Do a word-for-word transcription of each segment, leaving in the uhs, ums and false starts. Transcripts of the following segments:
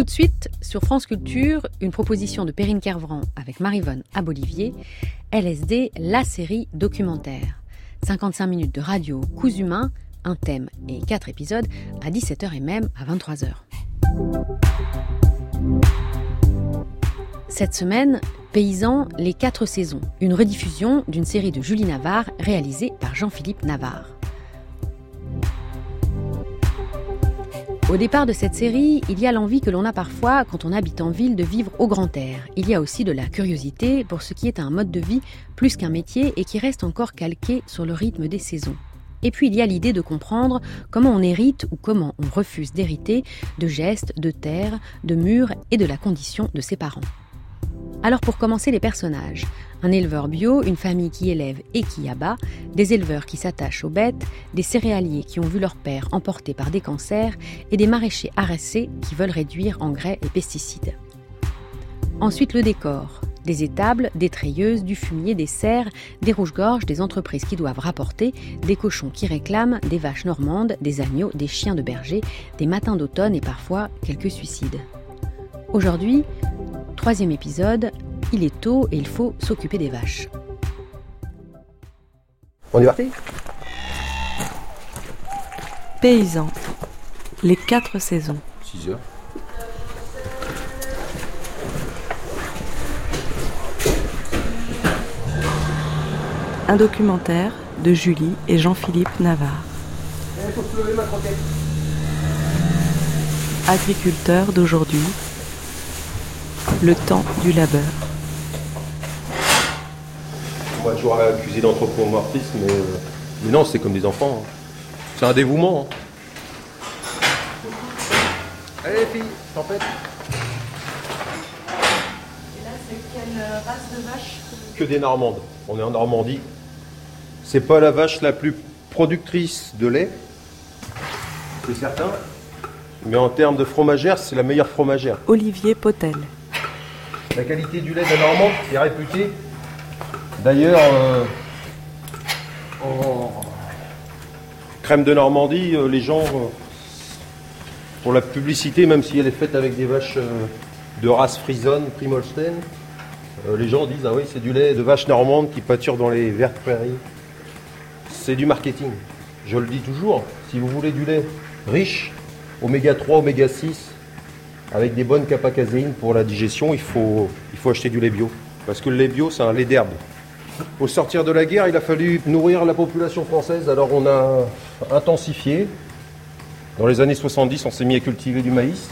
de suite, sur France Culture, une proposition de Perrine Kervran avec Maryvonne Abolivier, L S D, la série documentaire. cinquante-cinq minutes de radio cousu main, un thème et quatre épisodes à dix-sept heures et même à vingt-trois heures. Cette semaine, Paysans, les quatre saisons, une rediffusion d'une série de Julie Navarre réalisée par Jean-Philippe Navarre. Au départ de cette série, il y a l'envie que l'on a parfois, quand on habite en ville, de vivre au grand air. Il y a aussi de la curiosité pour ce qui est un mode de vie plus qu'un métier et qui reste encore calqué sur le rythme des saisons. Et puis il y a l'idée de comprendre comment on hérite ou comment on refuse d'hériter de gestes, de terres, de murs et de la condition de ses parents. Alors pour commencer, les personnages. Un éleveur bio, une famille qui élève et qui abat, des éleveurs qui s'attachent aux bêtes, des céréaliers qui ont vu leur père emporté par des cancers et des maraîchers harassés qui veulent réduire engrais et pesticides. Ensuite le décor. Des étables, des treilleuses, du fumier, des serres, des rouges-gorges, des entreprises qui doivent rapporter, des cochons qui réclament, des vaches normandes, des agneaux, des chiens de berger, des matins d'automne et parfois quelques suicides. Aujourd'hui, troisième épisode, il est tôt et il faut s'occuper des vaches. On y va ? Paysans, les quatre saisons. six heures. Un documentaire de Julie et Jean-Philippe Navarre. Il faut se lever, ma croquette. Agriculteurs d'aujourd'hui, le temps du labeur. On m'a toujours accusé d'anthropomorphisme, mais, euh, mais non, c'est comme des enfants. Hein. C'est un dévouement. Hein. Allez les filles, tempête. Et là, c'est quelle race de vache ? Que des Normandes. On est en Normandie. C'est pas la vache la plus productrice de lait, c'est certain. Mais en termes de fromagère, c'est la meilleure fromagère. Olivier Potel. La qualité du lait de la Normande est réputée. D'ailleurs, euh, en crème de Normandie, euh, les gens, euh, pour la publicité, même si elle est faite avec des vaches euh, de race frisonne, Primolstein, euh, les gens disent ah oui, c'est du lait de vache normande qui pâture dans les vertes prairies. C'est du marketing. Je le dis toujours, si vous voulez du lait riche, oméga trois, oméga six, avec des bonnes capacaséines pour la digestion, il faut, il faut acheter du lait bio. Parce que le lait bio, c'est un lait d'herbe. Au sortir de la guerre, il a fallu nourrir la population française, alors on a intensifié. Dans les années soixante-dix, on s'est mis à cultiver du maïs.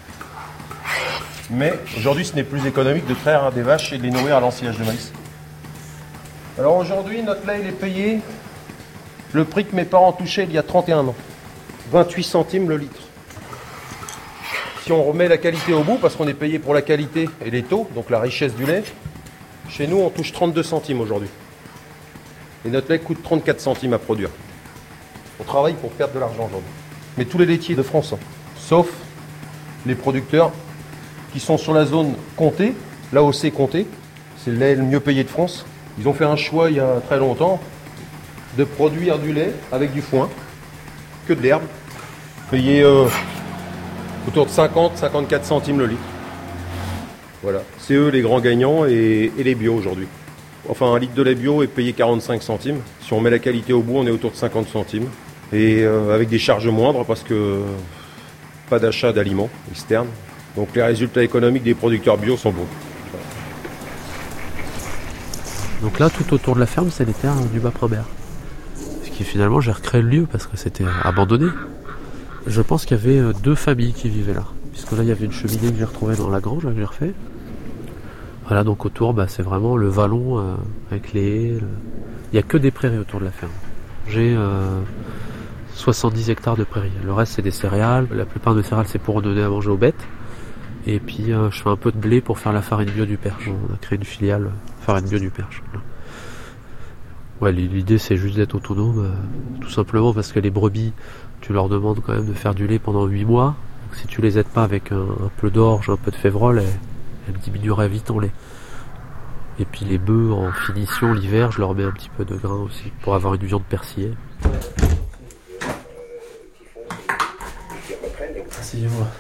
Mais aujourd'hui, ce n'est plus économique de traire des vaches et de les nourrir à l'ensillage de maïs. Alors aujourd'hui, notre lait, il est payé le prix que mes parents touchaient il y a trente et un ans. vingt-huit centimes le litre. Si on remet la qualité au bout, parce qu'on est payé pour la qualité et les taux, donc la richesse du lait, chez nous, on touche trente-deux centimes aujourd'hui. Et notre lait coûte trente-quatre centimes à produire. On travaille pour perdre de l'argent aujourd'hui. Mais tous les laitiers de France, hein, sauf les producteurs qui sont sur la zone Comté, l'A O C Comté, c'est le lait le mieux payé de France. Ils ont fait un choix il y a très longtemps de produire du lait avec du foin, que de l'herbe, payé euh, autour de cinquante à cinquante-quatre centimes le litre. Voilà, c'est eux les grands gagnants et, et les bio aujourd'hui. Enfin, un litre de lait bio est payé quarante-cinq centimes. Si on met la qualité au bout, on est autour de cinquante centimes. Et euh, avec des charges moindres parce que pas d'achat d'aliments externes. Donc les résultats économiques des producteurs bio sont bons. Donc là, tout autour de la ferme, c'est les terres du Bas-Primbert. Ce qui finalement, j'ai recréé le lieu parce que c'était abandonné. Je pense qu'il y avait deux familles qui vivaient là. Puisque là, il y avait une cheminée que j'ai retrouvée dans la grange, là, que j'ai refait. Voilà, donc autour, bah, c'est vraiment le vallon euh, avec les haies. Le... Il n'y a que des prairies autour de la ferme. J'ai euh, soixante-dix hectares de prairies. Le reste, c'est des céréales. La plupart des céréales, c'est pour donner à manger aux bêtes. Et puis, euh, je fais un peu de blé pour faire la farine bio du Perche. On a créé une filiale farine bio du Perche. Ouais, l'idée, c'est juste d'être autonome, euh, tout simplement parce que les brebis, tu leur demandes quand même de faire du lait pendant huit mois. Donc, si tu les aides pas avec un, un peu d'orge, un peu de févrole, elles, elles diminueraient vite en lait. Et puis les bœufs, en finition, l'hiver, je leur mets un petit peu de grain aussi, pour avoir une viande persillée. Asseyez-vous.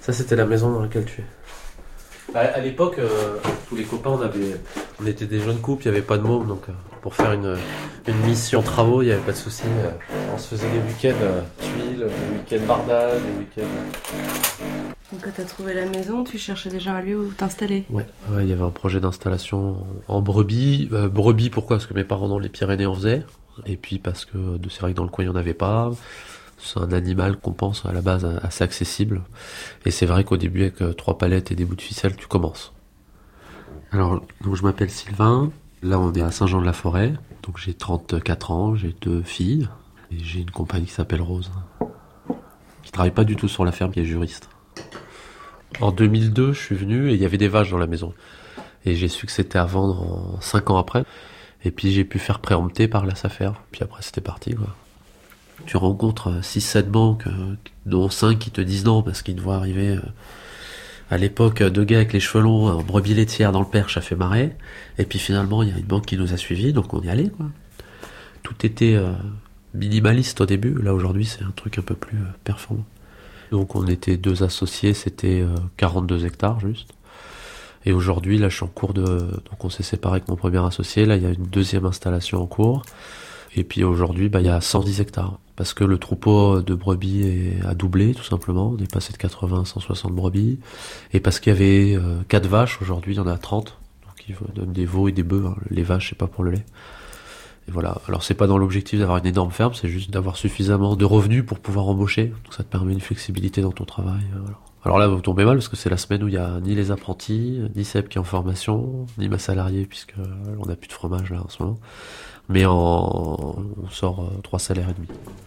Ça, c'était la maison dans laquelle tu es. À, à l'époque, euh, tous les copains, on, avait, on était des jeunes couples, il n'y avait pas de môme, donc euh, pour faire une, une mission travaux, il n'y avait pas de souci. Euh, on se faisait des week-ends euh, tuiles, des week-ends bardage, des week-ends... Donc quand tu as trouvé la maison, tu cherchais déjà un lieu où t'installer? Ouais, ouais, il y avait un projet d'installation en brebis. Euh, brebis, pourquoi? Parce que mes parents dans les Pyrénées en faisaient. Et puis parce que c'est vrai que dans le coin, il n'y en avait pas. C'est un animal qu'on pense à la base assez accessible. Et c'est vrai qu'au début, avec euh, trois palettes et des bouts de ficelle, tu commences. Alors, donc je m'appelle Sylvain. Là, on est à Saint-Jean-de-la-Forêt. Donc j'ai trente-quatre ans, j'ai deux filles. Et j'ai une compagne qui s'appelle Rose. Qui travaille pas du tout sur la ferme, qui est juriste. En deux mille deux, je suis venu et il y avait des vaches dans la maison. Et j'ai su que c'était à vendre en cinq ans après. Et puis j'ai pu faire préempter par la SAFER. Puis après, c'était parti, quoi. Tu rencontres six sept banques, dont cinq qui te disent non, parce qu'ils te voient arriver à l'époque deux gars avec les cheveux longs, en brebis laitière dans le Perche, ça fait marrer. Et puis finalement, il y a une banque qui nous a suivis, donc on y allait, quoi. Tout était euh, minimaliste au début. Là, aujourd'hui, c'est un truc un peu plus euh, performant. Donc on était deux associés, c'était euh, quarante-deux hectares juste. Et aujourd'hui, là, je suis en cours de... Donc on s'est séparé avec mon premier associé. Là, il y a une deuxième installation en cours. Et puis aujourd'hui, bah, il y a cent dix hectares. Parce que le troupeau de brebis est... a doublé, tout simplement. On est passé de quatre-vingts à cent soixante brebis. Et parce qu'il y avait euh, quatre vaches, aujourd'hui, il y en a trente. Donc ils donnent des veaux et des bœufs. Hein. Les vaches, c'est pas pour le lait. Et voilà. Alors c'est pas dans l'objectif d'avoir une énorme ferme, c'est juste d'avoir suffisamment de revenus pour pouvoir embaucher. Donc ça te permet une flexibilité dans ton travail. Voilà. Alors là, vous tombez mal parce que c'est la semaine où il y a ni les apprentis, ni Seb qui est en formation, ni ma salariée puisque on n'a plus de fromage là en ce moment. Mais en, on sort euh, trois salaires et demi.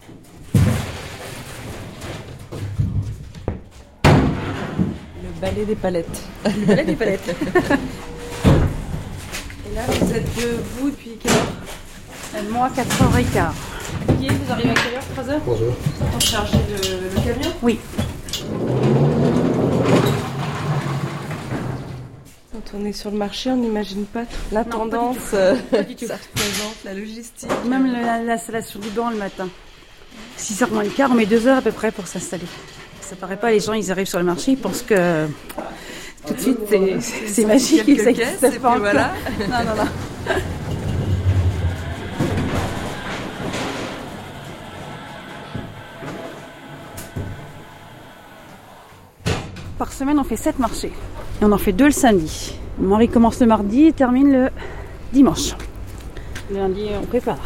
Le balai des palettes. Le balai des palettes. Et là, vous êtes debout depuis quelle heure? Moi, quatre heures quinze. Qui est, vous arrivez à quelle heure? trois heures? Bonjour. Pour charger le, le camion? Oui. Quand on est sur le marché, on n'imagine pas la Non, tendance, pas du tout. ça représente, la logistique. Même le- l'installation du banc le matin. six heures moins le quart, on met deux heures à peu près pour s'installer. Ça paraît pas, les gens ils arrivent sur le marché, ils pensent que tout de suite c'est, c'est magique. Quelques ça caisses, existe et puis pas encore. voilà. Non, non, non. Par semaine, on fait sept marchés. Et on en fait deux le samedi. Mon mari commence le mardi et termine le dimanche. Le lundi, on prépare.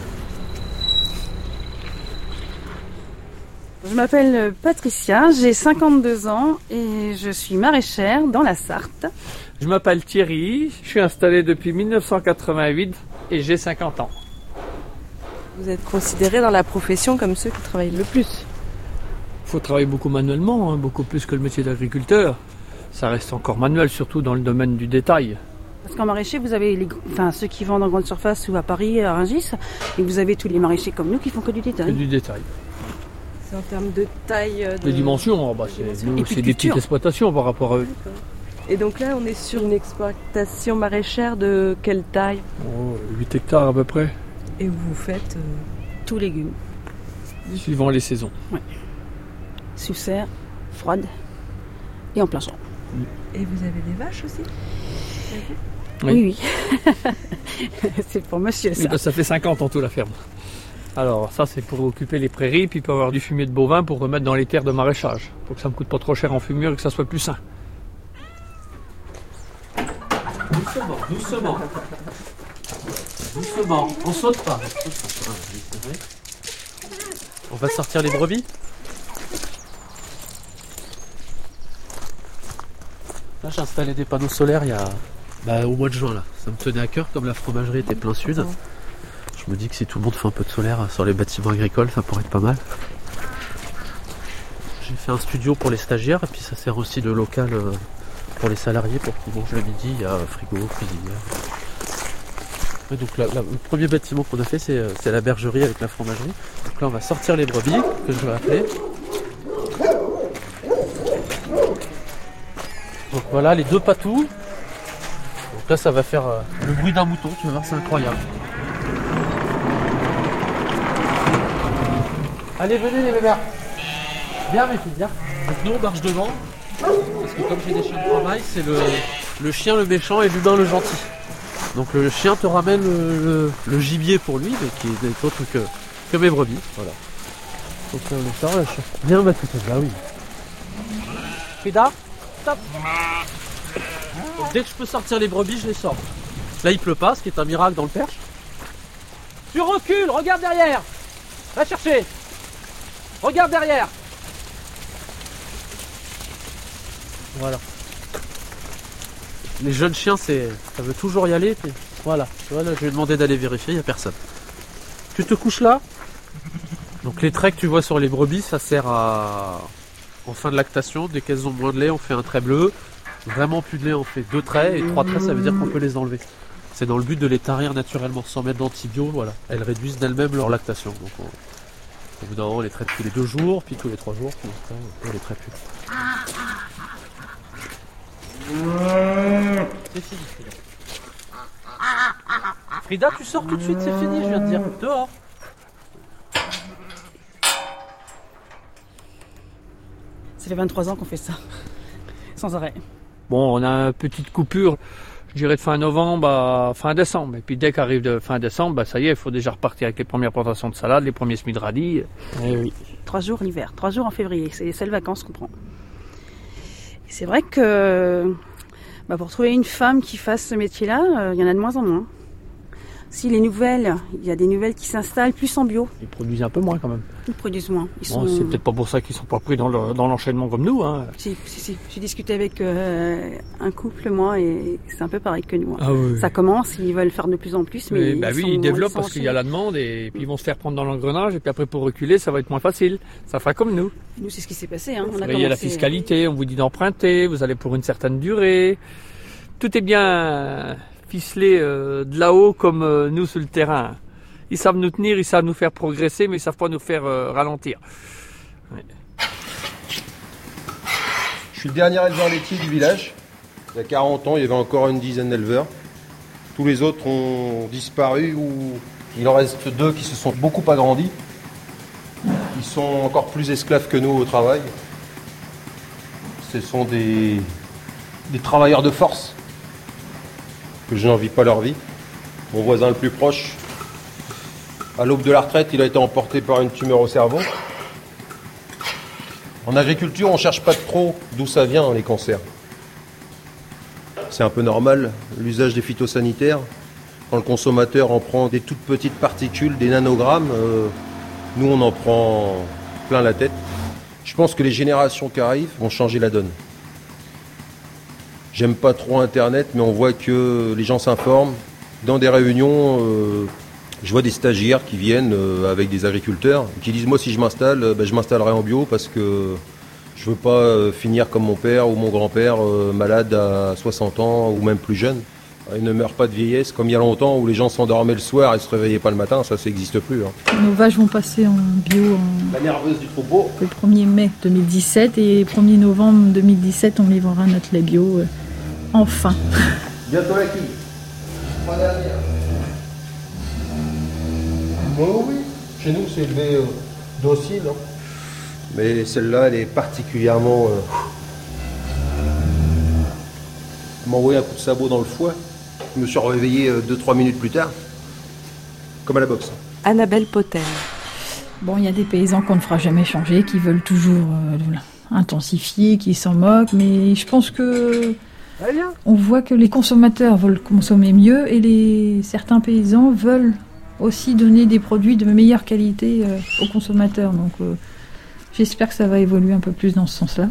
Je m'appelle Patricia, j'ai cinquante-deux ans et je suis maraîchère dans la Sarthe. Je m'appelle Thierry, je suis installé depuis mille neuf cent quatre-vingt-huit et j'ai cinquante ans. Vous êtes considéré dans la profession comme ceux qui travaillent le plus. Il faut travailler beaucoup manuellement, hein, beaucoup plus que le métier d'agriculteur. Ça reste encore manuel, surtout dans le domaine du détail. Parce qu'en maraîcher, vous avez les, enfin, ceux qui vendent en grande surface ou à Paris, à Rungis, et vous avez tous les maraîchers comme nous qui font que du Que détail. du détail. C'est en termes de taille. De... Les dimensions, oh, bah, c'est, dimensions. nous, Et puis c'est de des culture. petites exploitations par rapport à eux. Et donc là, on est sur une exploitation maraîchère de quelle taille? Oh, huit hectares à peu près, Et vous faites euh, Tous légumes. suivant les saisons. Sous serre, froide et en plein champ. Et vous avez des vaches aussi? Oui. Oui, oui. C'est pour monsieur Oui, ça. bah, ça fait cinquante en tout la ferme. Alors ça c'est pour occuper les prairies, puis pour avoir du fumier de bovin pour remettre dans les terres de maraîchage, pour que ça me coûte pas trop cher en fumure et que ça soit plus sain. Doucement, doucement. Doucement, on saute pas. On va sortir les brebis. Là j'ai installé des panneaux solaires il y a bah, au mois de juin là. Ça me tenait à cœur comme la fromagerie était plein sud. Je me dis que si tout le monde fait un peu de solaire sur les bâtiments agricoles, ça pourrait être pas mal. J'ai fait un studio pour les stagiaires et puis ça sert aussi de local pour les salariés pour qu'ils mangent le midi. Il y a frigo, cuisinière. Ouais, donc là, là, le premier bâtiment qu'on a fait c'est, c'est la bergerie avec la fromagerie. Donc là on va sortir les brebis que je vais appeler. Donc voilà les deux patous. Donc là ça va faire euh, le bruit d'un mouton, tu vas voir c'est incroyable. Allez venez les bébés. Viens mes filles, viens. Donc nous on marche devant que comme j'ai des chiens de travail, c'est le, le chien le méchant et l'humain le gentil. Donc le chien te ramène le, le, le gibier pour lui, mais qui n'est autre que, que mes brebis. Voilà. Donc là, on est sort, là, je... Viens, on va tout ça. Là, oui. Frida, stop. Donc, dès que je peux sortir les brebis, je les sors. Là, il pleut pas, ce qui est un miracle dans le Perche. Tu recules, regarde derrière. Va chercher. Regarde derrière. Voilà. Les jeunes chiens, c'est, ça veut toujours y aller. Puis voilà. Voilà, je lui ai demandé d'aller vérifier, il n'y a personne. Tu te couches là. Donc les traits que tu vois sur les brebis, ça sert à... En fin de lactation, dès qu'elles ont moins de lait, on fait un trait bleu. Vraiment plus de lait, on fait deux traits. Et trois traits, ça veut dire qu'on peut les enlever. C'est dans le but de les tarir naturellement, sans mettre d'antibio. Voilà. Elles réduisent d'elles-mêmes leur lactation. Donc on... au bout d'un moment, on les traite tous les deux jours, puis tous les trois jours, puis on les traite plus. C'est fini, Frida. Frida, tu sors tout de suite, c'est fini, je viens de dire. Dehors. Ça fait vingt-trois ans qu'on fait ça, sans arrêt. Bon, on a une petite coupure, je dirais de fin novembre à fin décembre. Et puis dès qu'arrive de fin décembre, bah ça y est, il faut déjà repartir avec les premières plantations de salade, les premiers semis de radis. Eh oui. Trois jours l'hiver, trois jours en février, c'est les seules vacances qu'on prend. Et c'est vrai que bah pour trouver une femme qui fasse ce métier-là, il euh, y en a de moins en moins. Si les nouvelles, il y a des nouvelles qui s'installent plus en bio. Ils produisent un peu moins quand même. Ils produisent moins. Ils bon, sont... C'est peut-être pas pour ça qu'ils sont pas pris dans, le, dans l'enchaînement comme nous. Hein. Si, si, si. J'ai discuté avec euh, un couple, moi, et c'est un peu pareil que nous. Hein. Ah oui. Ça commence, ils veulent faire de plus en plus, mais, mais bah ils oui, sont, ils développent ils parce qu'il y a la demande et puis ils vont se faire prendre dans l'engrenage et puis après pour reculer, ça va être moins facile. Ça fera comme nous. Nous, c'est ce qui s'est passé. Hein. On a il y a commencé... la fiscalité, on vous dit d'emprunter, vous allez pour une certaine durée. Tout est bien ficelé euh, de là-haut comme euh, nous sur le terrain. Ils savent nous tenir, ils savent nous faire progresser, mais ils savent pas nous faire euh, ralentir. Ouais. Je suis le dernier éleveur laitier du village. Il y a quarante ans, il y avait encore une dizaine d'éleveurs. Tous les autres ont disparu ou il en reste deux qui se sont beaucoup agrandis. Ils sont encore plus esclaves que nous au travail. Ce sont des, des travailleurs de force que je n'envie pas leur vie. Mon voisin le plus proche, à l'aube de la retraite, il a été emporté par une tumeur au cerveau. En agriculture, on ne cherche pas trop d'où ça vient, les cancers. C'est un peu normal, l'usage des phytosanitaires. Quand le consommateur en prend des toutes petites particules, des nanogrammes, euh, nous on en prend plein la tête. Je pense que les générations qui arrivent vont changer la donne. J'aime pas trop Internet, mais on voit que les gens s'informent. Dans des réunions, euh, je vois des stagiaires qui viennent euh, avec des agriculteurs et qui disent « Moi, si je m'installe, euh, ben, je m'installerai en bio parce que je veux pas euh, finir comme mon père ou mon grand-père, euh, malade à soixante ans ou même plus jeune. » Ils ne meurent pas de vieillesse comme il y a longtemps où les gens s'endormaient le soir et se réveillaient pas le matin, ça, ça n'existe plus. Hein. Nos vaches vont passer en bio en... La nerveuse du troupeau. Le premier mai deux mille dix-sept et premier novembre deux mille dix-sept, on livrera notre lait bio. Euh, enfin. Bientôt la quille. Pas dernière. Oh oui, chez nous c'est élevé euh, docile. Hein. Mais celle-là, elle est particulièrement... Euh... Elle m'a envoyé un coup de sabot dans le foie. Je me suis réveillé deux trois minutes plus tard. Comme à la boxe. Annabelle Potel. Bon, il y a des paysans qu'on ne fera jamais changer, qui veulent toujours euh, intensifier, qui s'en moquent, mais je pense que... On voit que les consommateurs veulent consommer mieux et les... certains paysans veulent aussi donner des produits de meilleure qualité euh, aux consommateurs. Donc euh, j'espère que ça va évoluer un peu plus dans ce sens-là.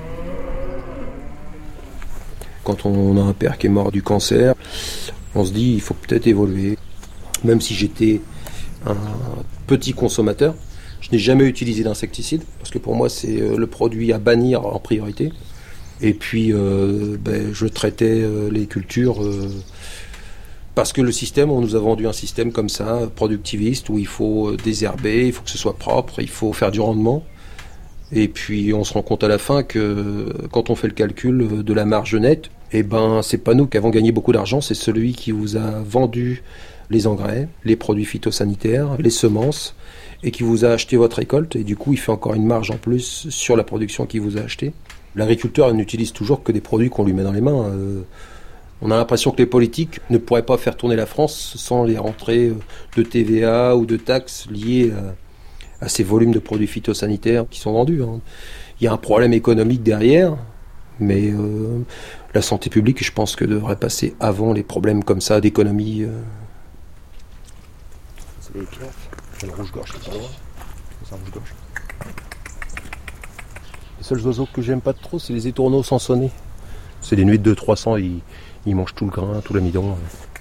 Quand on a un père qui est mort du cancer, on se dit il faut peut-être évoluer. Même si j'étais un petit consommateur, je n'ai jamais utilisé d'insecticide parce que pour moi c'est le produit à bannir en priorité. Et puis euh, ben, je traitais euh, les cultures euh, parce que le système, on nous a vendu un système comme ça, productiviste, où il faut désherber, il faut que ce soit propre, il faut faire du rendement. Et puis on se rend compte à la fin que quand on fait le calcul de la marge nette, eh ben c'est pas nous qui avons gagné beaucoup d'argent, c'est celui qui vous a vendu les engrais, les produits phytosanitaires, les semences, et qui vous a acheté votre récolte, et du coup il fait encore une marge en plus sur la production qu'il vous a acheté. L'agriculteur n'utilise toujours que des produits qu'on lui met dans les mains. Euh, on a l'impression que les politiques ne pourraient pas faire tourner la France sans les rentrées de T V A ou de taxes liées à, à ces volumes de produits phytosanitaires qui sont vendus. Hein. Il y a un problème économique derrière, mais euh, la santé publique, je pense que devrait passer avant les problèmes comme ça d'économie. Euh. C'est les pierres. C'est le rouge-gorge qui est pas loin. C'est un rouge-gorge. Les seuls oiseaux que j'aime pas trop, c'est les étourneaux sansonnés. C'est des nuits de deux trois cents, ils, ils mangent tout le grain, tout l'amidon.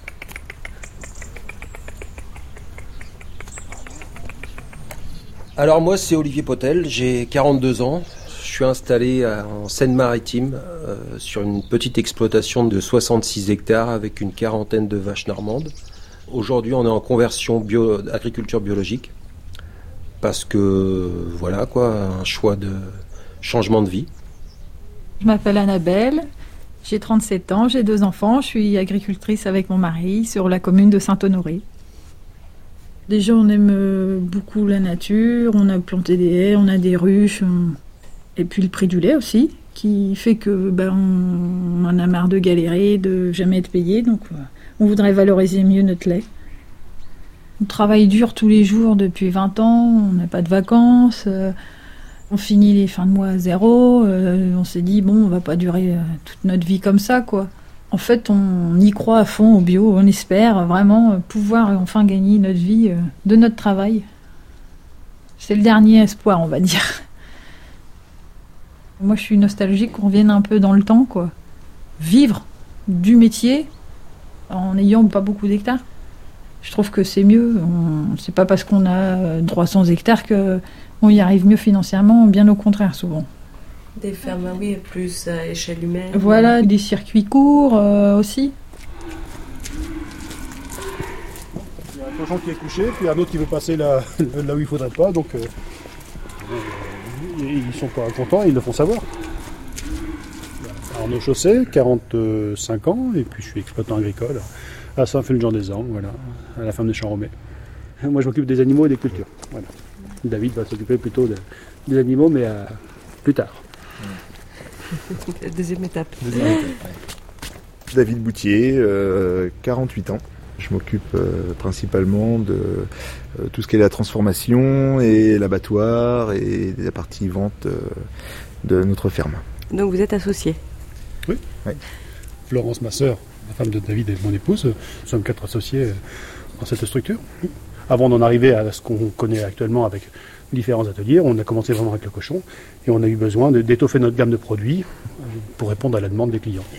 Alors moi, c'est Olivier Potel, j'ai quarante-deux ans. Je suis installé en Seine-Maritime euh, sur une petite exploitation de soixante-six hectares avec une quarantaine de vaches normandes. Aujourd'hui, on est en conversion bio, agriculture biologique parce que, voilà quoi, un choix de changement de vie. Je m'appelle Annabelle, j'ai trente-sept ans, j'ai deux enfants, je suis agricultrice avec mon mari sur la commune de Saint-Honoré. Déjà, on aime beaucoup la nature, on a planté des haies, on a des ruches, on... et puis le prix du lait aussi, qui fait que ben, on en a marre de galérer, de jamais être payé, donc on voudrait valoriser mieux notre lait. On travaille dur tous les jours depuis vingt ans, on n'a pas de vacances, euh, on finit les fins de mois à zéro, euh, on s'est dit bon, on va pas durer euh, toute notre vie comme ça, quoi. En fait, on y croit à fond au bio, on espère vraiment pouvoir enfin gagner notre vie euh, de notre travail. C'est le dernier espoir, on va dire. Moi, je suis nostalgique qu'on revienne un peu dans le temps, quoi. Vivre du métier en n'ayant pas beaucoup d'hectares. Je trouve que c'est mieux. On... C'est pas parce qu'on a trois cents hectares qu'on y arrive mieux financièrement, bien au contraire, souvent. Des fermes, oui, plus à échelle humaine. Voilà, des circuits courts euh, aussi. Il y a un cochon qui est couché, puis un autre qui veut passer là, là où il ne faudrait pas, donc euh, ils sont pas contents et ils le font savoir. Arnaud Chausset, quarante-cinq ans, et puis je suis exploitant agricole à Saint-Fulgent-des-Angles, voilà, à la ferme de Champ-Romé. Moi je m'occupe des animaux et des cultures. Voilà. David va s'occuper plutôt de, des animaux, mais à, plus tard. Deuxième étape. Deuxième étape ouais. David Boutier, euh, quarante-huit ans. Je m'occupe euh, principalement de euh, tout ce qui est la transformation et l'abattoir et la partie vente euh, de notre ferme. Donc vous êtes associé? Oui. Ouais. Florence, ma sœur, la femme de David et mon épouse, nous sommes quatre associés dans cette structure. Avant d'en arriver à ce qu'on connaît actuellement avec différents ateliers, on a commencé vraiment avec le cochon et on a eu besoin de, d'étoffer notre gamme de produits pour répondre à la demande des clients.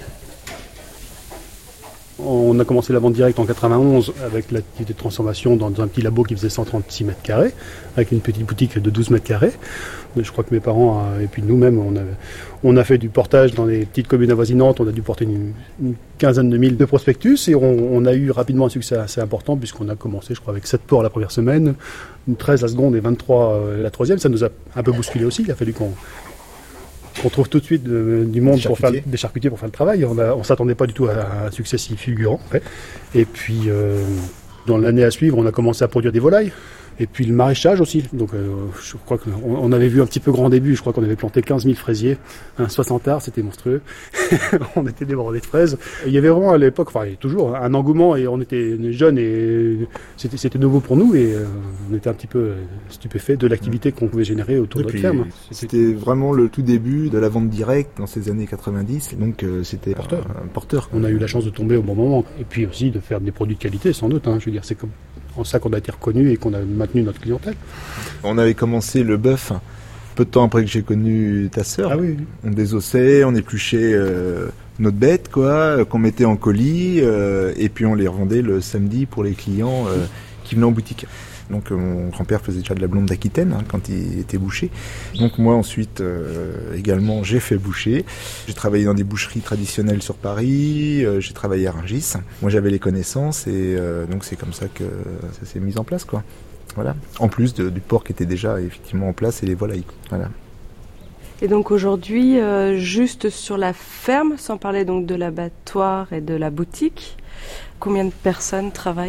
On a commencé la vente directe en quatre-vingt-onze avec l'activité de transformation dans un petit labo qui faisait cent trente-six mètres carrés, avec une petite boutique de douze mètres carrés. Je crois que mes parents et puis nous-mêmes, on a, on a fait du portage dans les petites communes avoisinantes, on a dû porter une, une quinzaine de mille de prospectus et on, on a eu rapidement un succès assez important puisqu'on a commencé, je crois, avec sept ports la première semaine, treize la seconde et vingt-trois la troisième. Ça nous a un peu bousculé aussi, il a fallu qu'on... On trouve tout de suite de, du monde pour faire des charcutiers pour faire le travail. On ne s'attendait pas du tout à un succès si fulgurant. En fait. Et puis, euh, dans l'année à suivre, on a commencé à produire des volailles. Et puis le maraîchage aussi. Donc, euh, je crois qu'on on avait vu un petit peu grand début. Je crois qu'on avait planté quinze mille fraisiers, hein, soixante arts, c'était monstrueux. On était débordés de fraises. Et il y avait vraiment à l'époque, enfin, il y a toujours un engouement et on était jeunes et c'était, c'était nouveau pour nous et euh, on était un petit peu stupéfaits de l'activité qu'on pouvait générer autour et de notre ferme. C'était vraiment le tout début de la vente directe dans ces années quatre-vingt-dix. Donc, euh, c'était porteur. Un, un porteur. On a eu la chance de tomber au bon moment. Et puis aussi de faire des produits de qualité, sans doute. Hein. Je veux dire, c'est comme en ça qu'on a été reconnu et qu'on a maintenu notre clientèle. On avait commencé le bœuf peu de temps après que j'ai connu ta sœur. Ah oui, oui. On désossait, on épluchait euh, notre bête, quoi, qu'on mettait en colis, euh, et puis on les revendait le samedi pour les clients euh, qui venaient en boutique. Donc euh, mon grand-père faisait déjà de la blonde d'Aquitaine hein, quand il était boucher. Donc moi ensuite euh, également j'ai fait boucher. J'ai travaillé dans des boucheries traditionnelles sur Paris, euh, j'ai travaillé à Rungis. Moi j'avais les connaissances et euh, donc c'est comme ça que ça s'est mis en place quoi. Voilà. En plus de, du porc qui était déjà effectivement en place et les volailles. Voilà. Et donc aujourd'hui, euh, juste sur la ferme, sans parler donc de l'abattoir et de la boutique, combien de personnes travaillent vraiment ?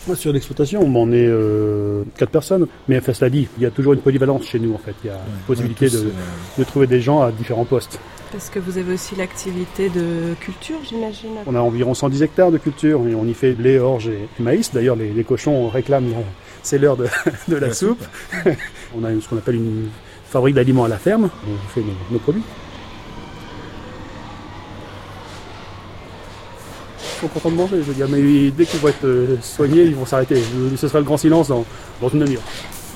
Sur l'exploitation, on est euh, quatre personnes, mais enfin, cela dit, il y a toujours une polyvalence chez nous en fait. Il y a ouais, possibilité tous, de, euh... de trouver des gens à différents postes. Parce que vous avez aussi l'activité de culture, j'imagine. On a environ cent dix hectares de culture et on y fait lait, orge et maïs. D'ailleurs, les, les cochons réclament, c'est l'heure de, de la, la soupe. soupe. On a ce qu'on appelle une fabrique d'aliments à la ferme. On fait nos, nos produits. Ils sont contents de manger, je veux dire, mais dès qu'ils vont être soignés, ils vont s'arrêter. Ce sera le grand silence dans, dans une demi-heure.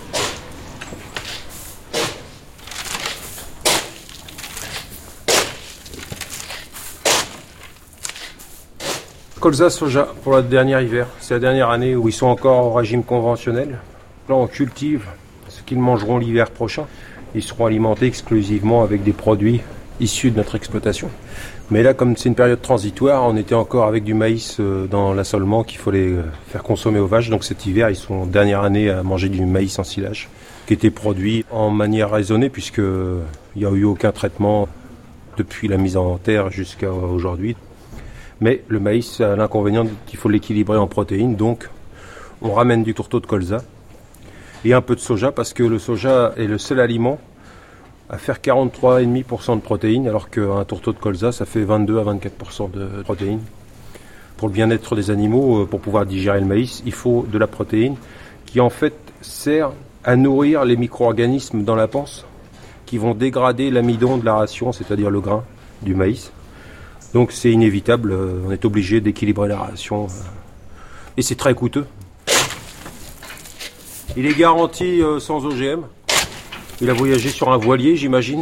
Colza soja pour la dernière hiver. C'est la dernière année où ils sont encore au régime conventionnel. Là, on cultive ce qu'ils mangeront l'hiver prochain. Ils seront alimentés exclusivement avec des produits issus de notre exploitation. Mais là, comme c'est une période transitoire, on était encore avec du maïs dans l'assolement qu'il fallait faire consommer aux vaches. Donc cet hiver, ils sont dernière année à manger du maïs en silage, qui était produit en manière raisonnée, puisqu'il n'y a eu aucun traitement depuis la mise en terre jusqu'à aujourd'hui. Mais le maïs a l'inconvénient qu'il faut l'équilibrer en protéines, donc on ramène du tourteau de colza et un peu de soja, parce que le soja est le seul aliment à faire quarante-trois virgule cinq pour cent de protéines, alors qu'un tourteau de colza, ça fait vingt-deux à vingt-quatre pour cent de protéines. Pour le bien-être des animaux, pour pouvoir digérer le maïs, il faut de la protéine qui en fait sert à nourrir les micro-organismes dans la panse qui vont dégrader l'amidon de la ration, c'est-à-dire le grain du maïs. Donc c'est inévitable, on est obligé d'équilibrer la ration et c'est très coûteux. Il est garanti sans O G M. Il a voyagé sur un voilier, j'imagine.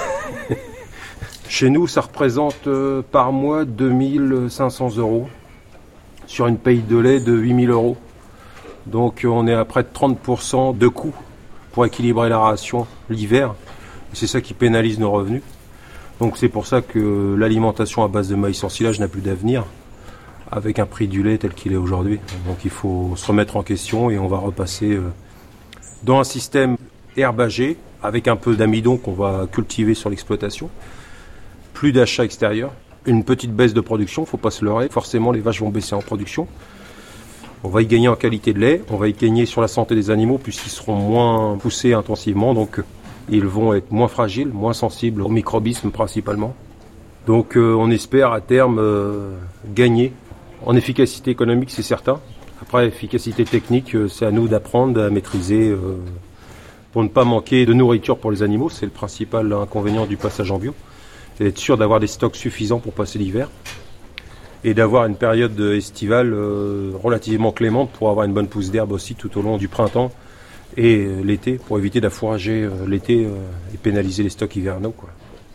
Chez nous, ça représente euh, par mois deux mille cinq cents euros sur une paye de lait de huit mille euros. Donc euh, on est à près de trente pour cent de coût pour équilibrer la ration l'hiver. C'est ça qui pénalise nos revenus. Donc c'est pour ça que l'alimentation à base de maïs en silage n'a plus d'avenir avec un prix du lait tel qu'il est aujourd'hui. Donc il faut se remettre en question et on va repasser euh, dans un système herbagé avec un peu d'amidon qu'on va cultiver sur l'exploitation, plus d'achats extérieurs, une petite baisse de production, il ne faut pas se leurrer, forcément les vaches vont baisser en production. On va y gagner en qualité de lait, on va y gagner sur la santé des animaux puisqu'ils seront moins poussés intensivement, donc ils vont être moins fragiles, moins sensibles au microbisme principalement. Donc euh, on espère à terme euh, gagner en efficacité économique, c'est certain. Après, efficacité technique, euh, c'est à nous d'apprendre à maîtriser euh, pour ne pas manquer de nourriture pour les animaux. C'est le principal inconvénient du passage en bio. C'est d'être sûr d'avoir des stocks suffisants pour passer l'hiver et d'avoir une période estivale euh, relativement clémente pour avoir une bonne pousse d'herbe aussi tout au long du printemps et euh, l'été, pour éviter d'affourager euh, l'été euh, et pénaliser les stocks hivernaux, quoi.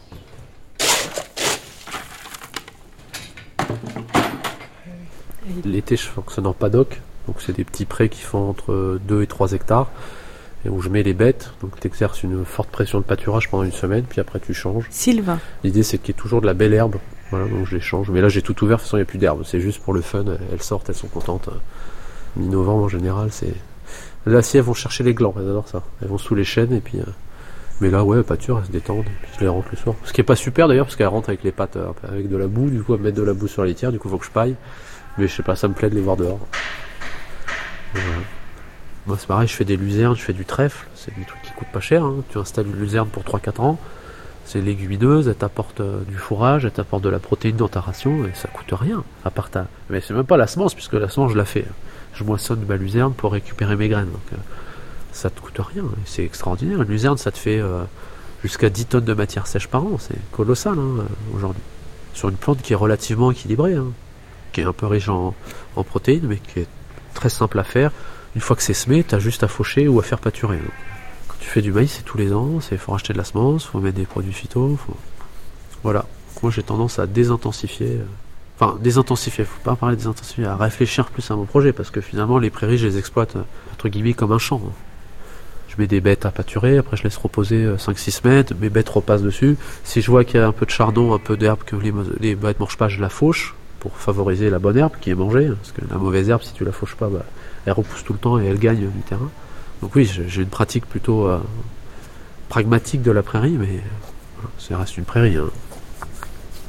L'été, je fonctionne en paddock, donc c'est des petits prés qui font entre deux et trois hectares. Et où je mets les bêtes, donc tu exerces une forte pression de pâturage pendant une semaine, puis après tu changes. Sylvain. L'idée c'est qu'il y ait toujours de la belle herbe, voilà, donc je les change. Mais là j'ai tout ouvert, de toute façon il n'y a plus d'herbe, c'est juste pour le fun, elles sortent, elles sont contentes. Mi-novembre en général, c'est... Là si elles vont chercher les glands, elles adorent ça. Elles vont sous les chênes et puis... Euh... Mais là ouais, pâture, elles se détendent, et puis je les rentre le soir. Ce qui est pas super d'ailleurs, parce qu'elles rentrent avec les pattes, euh, avec de la boue, du coup elles mettent de la boue sur la litière, du coup faut que je paille. Mais je sais pas, ça me plaît de les voir dehors. Voilà. Moi c'est pareil, je fais des luzernes, je fais du trèfle, c'est des trucs qui coûtent pas cher, hein. Tu installes une luzerne pour trois à quatre ans, c'est légumineuse, elle t'apporte euh, du fourrage, elle t'apporte de la protéine dans ta ration, et ça coûte rien, à part ta... Mais c'est même pas la semence, puisque la semence je la fais. Je moissonne ma luzerne pour récupérer mes graines, donc euh, ça te coûte rien, et c'est extraordinaire. Une luzerne ça te fait euh, jusqu'à dix tonnes de matière sèche par an, c'est colossal hein, aujourd'hui. Sur une plante qui est relativement équilibrée, hein, qui est un peu riche en, en protéines, mais qui est très simple à faire. Une fois que c'est semé, t'as juste à faucher ou à faire pâturer. Quand tu fais du maïs, c'est tous les ans, il faut racheter de la semence, il faut mettre des produits phyto, faut... Voilà. Moi j'ai tendance à désintensifier, enfin désintensifier, faut pas parler de désintensifier, à réfléchir plus à mon projet, parce que finalement les prairies je les exploite entre guillemets comme un champ. Je mets des bêtes à pâturer, après je laisse reposer cinq six semaines, mes bêtes repassent dessus. Si je vois qu'il y a un peu de chardon, un peu d'herbe que les, les bêtes mangent pas, je la fauche pour favoriser la bonne herbe qui est mangée, parce que la mauvaise herbe si tu la fauches pas, bah, elle repousse tout le temps et elle gagne du terrain. Donc oui, j'ai une pratique plutôt euh, pragmatique de la prairie, mais euh, ça reste une prairie. Hein.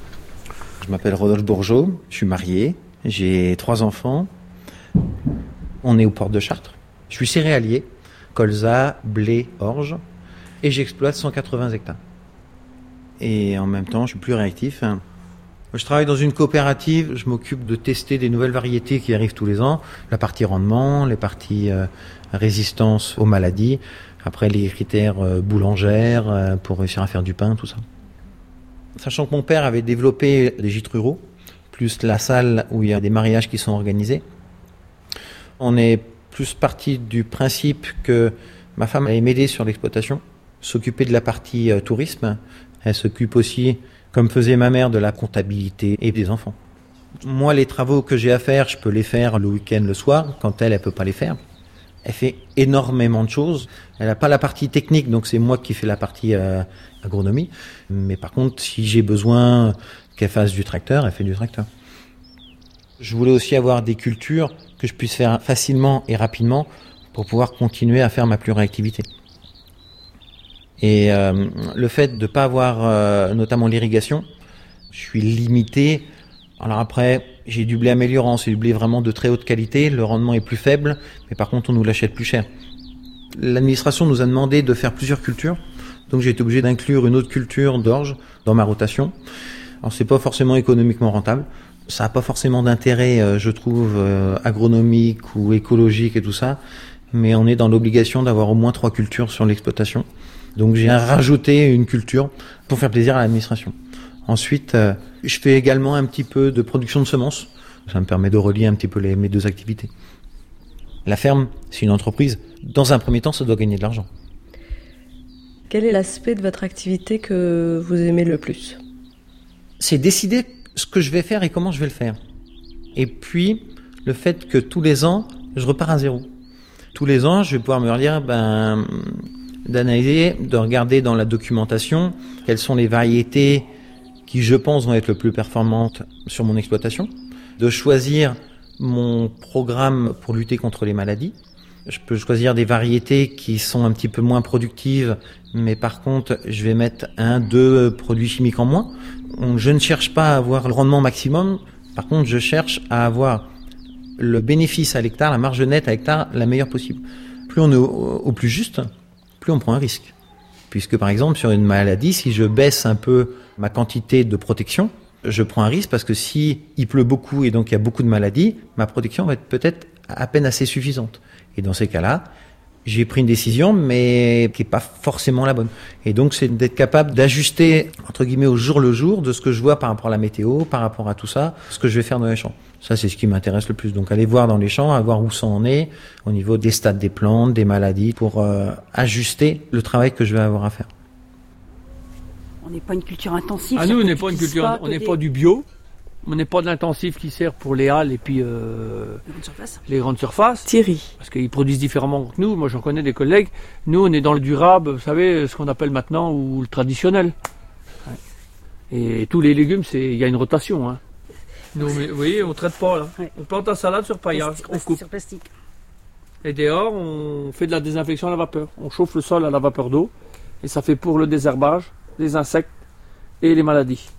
Je m'appelle Rodolphe Bourgeot, je suis marié, j'ai trois enfants. On est aux portes de Chartres. Je suis céréalier, colza, blé, orge, et j'exploite cent quatre-vingts hectares. Et en même temps, je suis plus réactif. Je travaille dans une coopérative, je m'occupe de tester des nouvelles variétés qui arrivent tous les ans, la partie rendement, les parties euh, résistance aux maladies, après les critères euh, boulangères euh, pour réussir à faire du pain, tout ça. Sachant que mon père avait développé des gîtes ruraux, plus la salle où il y a des mariages qui sont organisés, on est plus parti du principe que ma femme allait m'aider sur l'exploitation, s'occuper de la partie euh, tourisme, elle s'occupe aussi, comme faisait ma mère, de la comptabilité et des enfants. Moi, les travaux que j'ai à faire, je peux les faire le week-end, le soir, quand elle, elle peut pas les faire. Elle fait énormément de choses. Elle n'a pas la partie technique, donc c'est moi qui fais la partie euh, agronomie. Mais par contre, si j'ai besoin qu'elle fasse du tracteur, elle fait du tracteur. Je voulais aussi avoir des cultures que je puisse faire facilement et rapidement pour pouvoir continuer à faire ma pluriactivité. Et euh, le fait de pas avoir euh, notamment l'irrigation, je suis limité. Alors après, j'ai du blé améliorant, c'est du blé vraiment de très haute qualité, le rendement est plus faible, mais par contre on nous l'achète plus cher. L'administration nous a demandé de faire plusieurs cultures, donc j'ai été obligé d'inclure une autre culture d'orge dans ma rotation. Alors c'est pas forcément économiquement rentable, ça a pas forcément d'intérêt, euh, je trouve, euh, agronomique ou écologique et tout ça, mais on est dans l'obligation d'avoir au moins trois cultures sur l'exploitation. Donc j'ai rajouté une culture pour faire plaisir à l'administration. Ensuite, euh, je fais également un petit peu de production de semences. Ça me permet de relier un petit peu les, mes deux activités. La ferme, c'est une entreprise. Dans un premier temps, ça doit gagner de l'argent. Quel est l'aspect de votre activité que vous aimez le plus ? C'est décider ce que je vais faire et comment je vais le faire. Et puis, le fait que tous les ans, je repars à zéro. Tous les ans, je vais pouvoir me dire, ben... d'analyser, de regarder dans la documentation quelles sont les variétés qui, je pense, vont être le plus performantes sur mon exploitation, de choisir mon programme pour lutter contre les maladies. Je peux choisir des variétés qui sont un petit peu moins productives, mais par contre, je vais mettre un, deux produits chimiques en moins. Je ne cherche pas à avoir le rendement maximum, par contre, je cherche à avoir le bénéfice à l'hectare, la marge nette à l'hectare la meilleure possible. Plus on est au, au plus juste, plus on prend un risque. Puisque par exemple, sur une maladie, si je baisse un peu ma quantité de protection, je prends un risque parce que si il pleut beaucoup et donc il y a beaucoup de maladies, ma protection va être peut-être à peine assez suffisante. Et dans ces cas-là, j'ai pris une décision, mais qui n'est pas forcément la bonne. Et donc, c'est d'être capable d'ajuster, entre guillemets, au jour le jour de ce que je vois par rapport à la météo, par rapport à tout ça, ce que je vais faire dans les champs. Ça, c'est ce qui m'intéresse le plus. Donc, aller voir dans les champs, à voir où ça en est, au niveau des stades des plantes, des maladies, pour euh, ajuster le travail que je vais avoir à faire. On n'est pas une culture intensive. Ah, nous, on n'est pas une culture, pas on n'est des... pas du bio. On n'est pas de l'intensif qui sert pour les halles et puis euh, les grandes surfaces. Les grandes surfaces. Thierry. Parce qu'ils produisent différemment que nous. Moi, j'en connais des collègues. Nous, on est dans le durable, vous savez, ce qu'on appelle maintenant, ou le traditionnel. Et tous les légumes, c'est, il y a une rotation. Hein. Nous, mais, vous voyez, on ne traite pas là. Ouais. On plante la salade sur paillage, on coupe. Sur plastique. Et dehors, on fait de la désinfection à la vapeur. On chauffe le sol à la vapeur d'eau. Et ça fait pour le désherbage, les insectes et les maladies.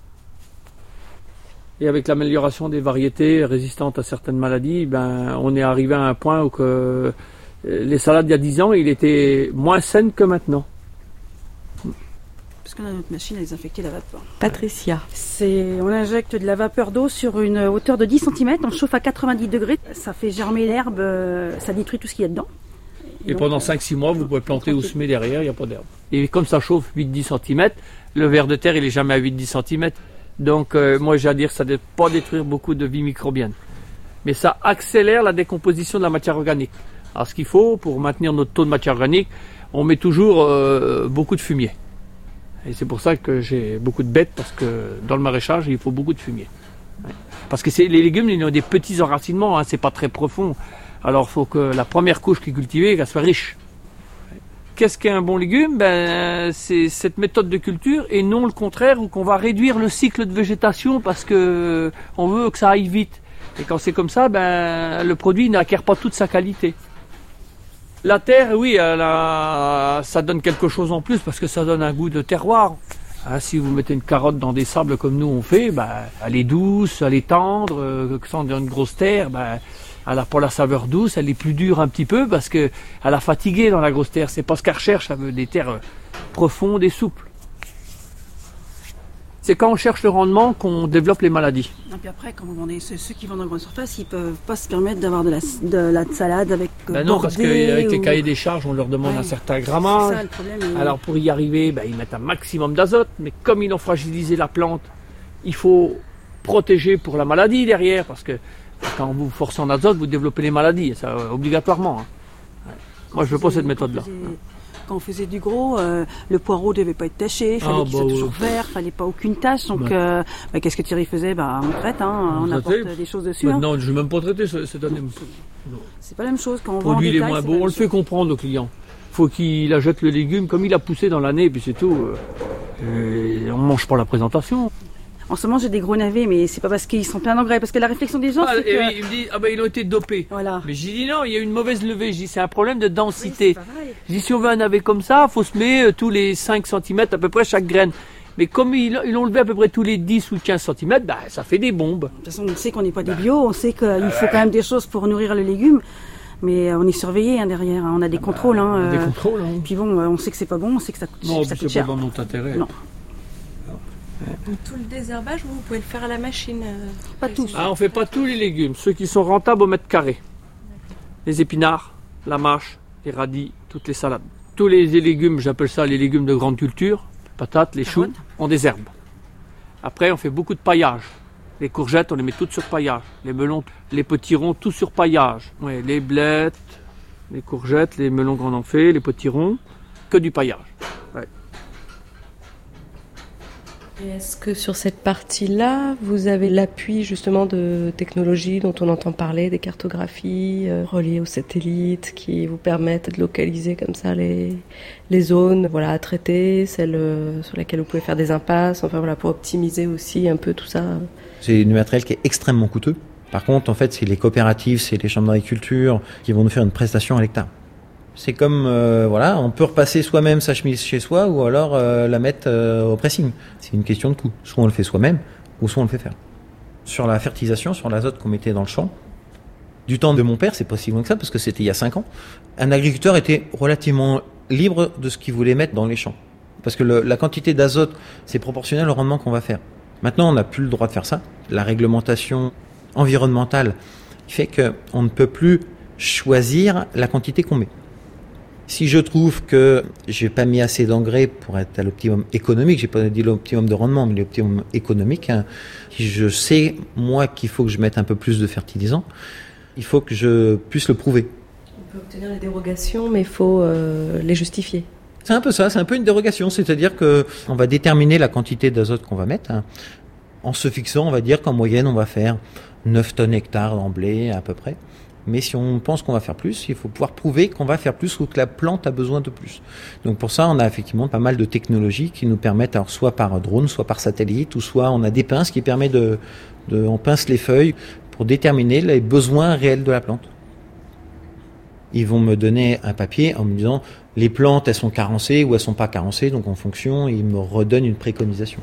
Et avec l'amélioration des variétés résistantes à certaines maladies, ben, on est arrivé à un point où que les salades il y a dix ans, il était moins saines que maintenant. Parce qu'on a notre machine à désinfecter la vapeur. Patricia. C'est, on injecte de la vapeur d'eau sur une hauteur de dix centimètres, on chauffe à quatre-vingt-dix degrés, ça fait germer l'herbe, ça détruit tout ce qu'il y a dedans. Et, Et donc, pendant cinq six mois, vous pouvez planter ou semer derrière, il n'y a pas d'herbe. Et comme ça chauffe huit à dix centimètres, le ver de terre il est jamais à huit à dix centimètres. Donc, euh, moi, j'ai à dire, ça ne doit pas détruire beaucoup de vie microbienne. Mais ça accélère la décomposition de la matière organique. Alors, ce qu'il faut, pour maintenir notre taux de matière organique, on met toujours euh, beaucoup de fumier. Et c'est pour ça que j'ai beaucoup de bêtes, parce que dans le maraîchage, il faut beaucoup de fumier. Parce que c'est, les légumes, ils ont des petits enracinements, hein, c'est pas très profond. Alors, il faut que la première couche qui est cultivée, qu'elle soit riche. Qu'est-ce qu'est un bon légume? Ben, c'est cette méthode de culture et non le contraire où qu'on va réduire le cycle de végétation parce que on veut que ça aille vite. Et quand c'est comme ça, ben, le produit n'acquiert pas toute sa qualité. La terre, oui, elle a, ça donne quelque chose en plus parce que ça donne un goût de terroir. Hein, si vous mettez une carotte dans des sables comme nous on fait, ben, elle est douce, elle est tendre, euh, sans une grosse terre, ben, Elle a pas la saveur douce, elle est plus dure un petit peu parce que elle a fatigué dans la grosse terre. C'est pas ce qu'elle recherche, elle veut des terres profondes et souples. C'est quand on cherche le rendement qu'on développe les maladies. Et puis après, quand vous vendez, ceux, ceux qui vendent en grande surface, ils peuvent pas se permettre d'avoir de la, de la salade avec euh, ben non, bordée, parce qu'avec ou... les cahiers des charges, on leur demande ouais, un certain grammage. C'est ça, le problème, et... Alors pour y arriver, ben, ils mettent un maximum d'azote, mais comme ils ont fragilisé la plante, il faut protéger pour la maladie derrière, parce que quand vous forcez en azote, vous développez les maladies, ça obligatoirement. Hein. Ouais. Moi, je veux pas cette méthode-là. Quand on faisait du gros, euh, le poireau devait pas être taché, il fallait ah, qu'il bah, soit toujours ouais. vert, fallait pas aucune tache. Donc, ouais. euh, bah, qu'est-ce que Thierry faisait? Bah, on traite, hein, on, on apporte des choses dessus. Bah, hein. Non, je vais même pas traiter cette année. C'est pas la même chose quand on vend. Produit les moins beaux, on le fait comprendre au client. Faut qu'il achète le légume comme il a poussé dans l'année, puis c'est tout. Euh, on mange pas la présentation. En ce moment, j'ai des gros navets, mais c'est pas parce qu'ils sont pleins d'engrais, parce que la réflexion des gens, ah, c'est que... Et il me dit, ah ben ils ont été dopés. Voilà. Mais j'ai dit non, il y a une mauvaise levée. J'ai dit c'est un problème de densité. Oui, j'ai dit si on veut un navet comme ça, faut se mettre tous les cinq centimètres à peu près chaque graine. Mais comme ils, ils l'ont levé à peu près tous les dix ou quinze centimètres, bah, ça fait des bombes. De toute façon, on sait qu'on n'est pas des bio, on sait qu'il faut quand même des choses pour nourrir le légume. Mais on est surveillé hein, derrière, on a des contrôles. Hein, on a des contrôles. Hein. Et puis bon, on sait que c'est pas bon, on sait que ça coûte, non, ça coûte c'est cher. Non, pas dans notre intérêt. Non. Donc, tout le désherbage, vous pouvez le faire à la machine euh, Pas tous. Ah, on fait pas tous les légumes, ceux qui sont rentables au mètre carré. Les épinards, la mâche, les radis, toutes les salades. Tous les légumes, j'appelle ça les légumes de grande culture, patates, les choux, on désherbe. Après, on fait beaucoup de paillage. Les courgettes, on les met toutes sur paillage. Les melons, les potirons, tout sur paillage. Ouais, les blettes, les courgettes, les melons qu'on en fait, les potirons, que du paillage. Ouais. Et est-ce que sur cette partie-là, vous avez l'appui justement de technologies dont on entend parler, des cartographies euh, reliées aux satellites qui vous permettent de localiser comme ça les, les zones voilà, à traiter, celles euh, sur lesquelles vous pouvez faire des impasses, enfin voilà, pour optimiser aussi un peu tout ça. C'est du matériel qui est extrêmement coûteux. Par contre, en fait, c'est les coopératives, c'est les chambres d'agriculture qui vont nous faire une prestation à l'hectare. C'est comme, euh, voilà, on peut repasser soi-même sa chemise chez soi ou alors euh, la mettre euh, au pressing. C'est une question de coût. Soit on le fait soi-même ou soit on le fait faire. Sur la fertilisation, sur l'azote qu'on mettait dans le champ, du temps de mon père, c'est pas si loin que ça parce que c'était il y a cinq ans, un agriculteur était relativement libre de ce qu'il voulait mettre dans les champs. Parce que le, la quantité d'azote, c'est proportionnel au rendement qu'on va faire. Maintenant, on n'a plus le droit de faire ça. La réglementation environnementale fait qu'on ne peut plus choisir la quantité qu'on met. Si je trouve que j'ai pas mis assez d'engrais pour être à l'optimum économique, j'ai pas dit l'optimum de rendement, mais l'optimum économique, hein, si je sais, moi, qu'il faut que je mette un peu plus de fertilisant, il faut que je puisse le prouver. On peut obtenir des dérogations, mais il faut euh, les justifier. C'est un peu ça, c'est un peu une dérogation, c'est-à-dire que on va déterminer la quantité d'azote qu'on va mettre, hein, en se fixant, on va dire qu'en moyenne, on va faire neuf tonnes hectares d'emblée, à peu près. Mais si on pense qu'on va faire plus, il faut pouvoir prouver qu'on va faire plus ou que la plante a besoin de plus. Donc pour ça, on a effectivement pas mal de technologies qui nous permettent, alors soit par drone, soit par satellite, ou soit on a des pinces qui permettent de, de, on pince les feuilles pour déterminer les besoins réels de la plante. Ils vont me donner un papier en me disant les plantes, elles sont carencées ou elles sont pas carencées, donc en fonction, ils me redonnent une préconisation.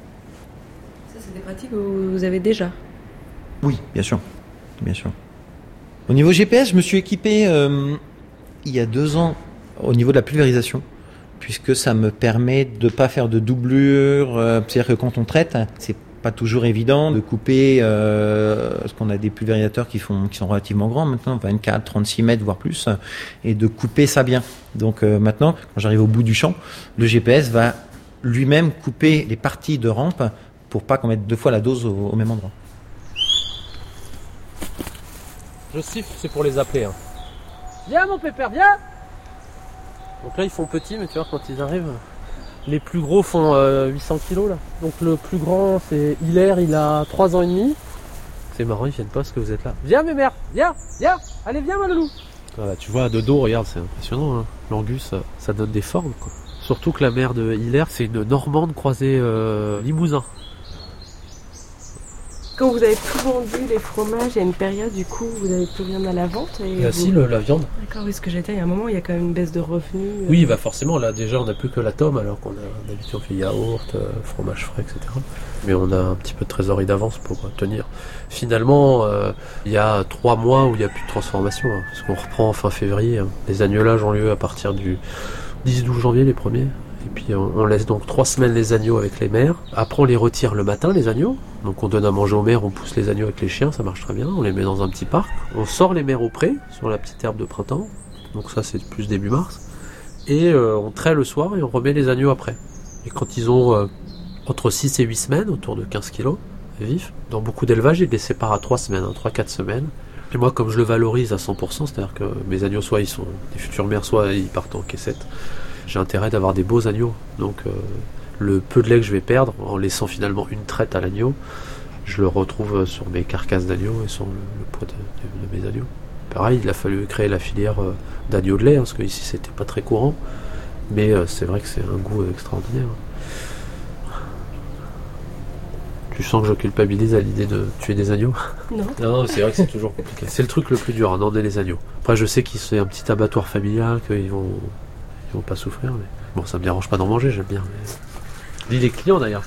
Ça, c'est des pratiques que vous avez déjà? Oui, bien sûr, bien sûr. Au niveau G P S, je me suis équipé euh, il y a deux ans au niveau de la pulvérisation, puisque ça me permet de pas faire de doublure. Euh, c'est-à-dire que quand on traite, c'est pas toujours évident de couper, euh, parce qu'on a des pulvérisateurs qui font, qui sont relativement grands maintenant, vingt-quatre, trente-six mètres voire plus, et de couper ça bien. Donc euh, maintenant, quand j'arrive au bout du champ, le G P S va lui-même couper les parties de rampe pour pas qu'on mette deux fois la dose au, au même endroit. Je siffle, c'est pour les appeler. Hein. Viens mon pépère, viens. Donc là ils font petits, mais tu vois quand ils arrivent, les plus gros font euh, huit cents kilos là. Donc le plus grand c'est Hilaire, il a trois ans et demi. C'est marrant, ils viennent pas parce que vous êtes là. Viens mes mères, viens, viens, allez viens mon loulou. Ah bah, tu vois de dos, regarde, c'est impressionnant. Hein. L'angus, ça, ça donne des formes quoi. Surtout que la mère de Hilaire, c'est une Normande croisée euh, Limousin. Quand vous avez plus vendu les fromages, il y a une période, du coup, vous n'avez plus rien à la vente et Ah vous... si, le, la viande. D'accord, oui, ce que j'étais, il y a un moment, il y a quand même une baisse de revenus. Euh... Oui, bah forcément, là déjà, on n'a plus que la tome, alors qu'on a d'habitude on fait yaourt, euh, fromage frais, et cetera. Mais on a un petit peu de trésorerie d'avance pour euh, tenir. Finalement, euh, il y a trois mois où il n'y a plus de transformation, hein, parce qu'on reprend fin février. Hein. Les agnelages ont lieu à partir du dix douze janvier, les premiers. Et puis on, on laisse donc trois semaines les agneaux avec les mères. Après on les retire le matin, les agneaux. Donc on donne à manger aux mères, on pousse les agneaux avec les chiens, ça marche très bien. On les met dans un petit parc. On sort les mères au pré, sur la petite herbe de printemps. Donc ça c'est plus début mars. Et euh, on traite le soir et on remet les agneaux après. Et quand ils ont euh, entre six et huit semaines, autour de quinze kilos, vifs, dans beaucoup d'élevages, ils les séparent à trois semaines, hein, trois quatre semaines. Et moi comme je le valorise à cent pour cent, c'est-à-dire que mes agneaux, soit ils sont des futures mères, soit ils partent en caissette, j'ai intérêt d'avoir des beaux agneaux. Donc euh, le peu de lait que je vais perdre, en laissant finalement une traite à l'agneau, je le retrouve sur mes carcasses d'agneaux et sur le, le poids de, de, de mes agneaux. Pareil, il a fallu créer la filière euh, d'agneaux de lait, hein, parce qu'ici c'était pas très courant. Mais euh, c'est vrai que c'est un goût extraordinaire. Tu sens que je culpabilise à l'idée de tuer des agneaux? Non. Non, c'est vrai que c'est toujours compliqué. C'est le truc le plus dur, hein, d'emmener les agneaux. Après, je sais que c'est un petit abattoir familial, qu'ils vont... Ils vont pas souffrir, mais bon, ça me dérange pas d'en manger, j'aime bien. Mais... Dis les clients d'ailleurs.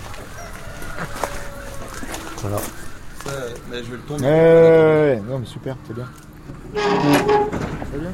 Voilà. Ça, mais je vais le tourner. Ouais, ouais, ouais, non, mais super, c'est bien. C'est bien.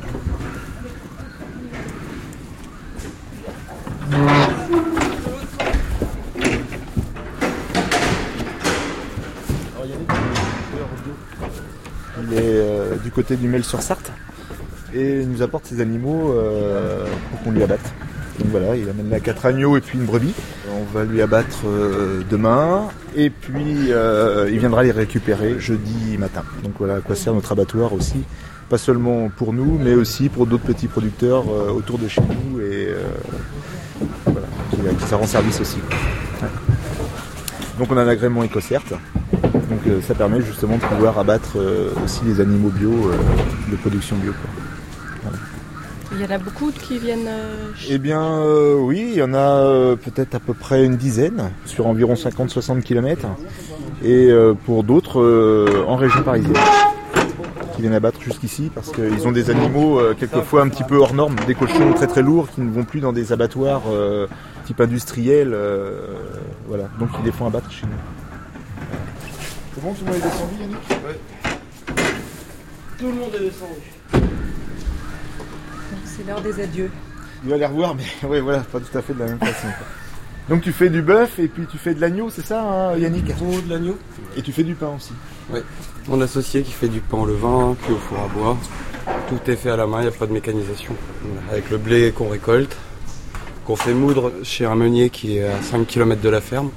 Il est euh, du côté du Mel-sur-Sarthe. Et il nous apporte ses animaux euh, pour qu'on lui abatte. Donc voilà, il amène là quatre agneaux et puis une brebis. On va lui abattre euh, demain et puis euh, il viendra les récupérer jeudi matin. Donc voilà à quoi sert notre abattoir aussi. Pas seulement pour nous, mais aussi pour d'autres petits producteurs euh, autour de chez nous et euh, voilà, qui, qui ça rend service aussi. Ouais. Donc on a un agrément EcoCert. Donc euh, ça permet justement de pouvoir abattre euh, aussi les animaux bio euh, de production bio, quoi. Voilà. Il y en a beaucoup qui viennent... Euh... Eh bien euh, oui, il y en a euh, peut-être à peu près une dizaine sur environ cinquante à soixante kilomètres et euh, pour d'autres euh, en région parisienne qui viennent abattre jusqu'ici parce qu'ils ont des animaux euh, quelquefois un petit peu hors normes, des cochons très très lourds qui ne vont plus dans des abattoirs euh, type industriel, euh, voilà, donc ils les font abattre chez nous. C'est bon, tout le monde est descendu, Yannick ? Ouais. Tout le monde est descendu. C'est l'heure des adieux. Il va les revoir, mais ouais, voilà, pas tout à fait de la même façon. Donc tu fais du bœuf et puis tu fais de l'agneau, c'est ça, hein, Yannick ? Tout de l'agneau. Et tu fais du pain aussi ? Oui. Mon associé qui fait du pain au levain, cuit au four à bois. Tout est fait à la main, il n'y a pas de mécanisation. Avec le blé qu'on récolte, qu'on fait moudre chez un meunier qui est à cinq kilomètres de la ferme.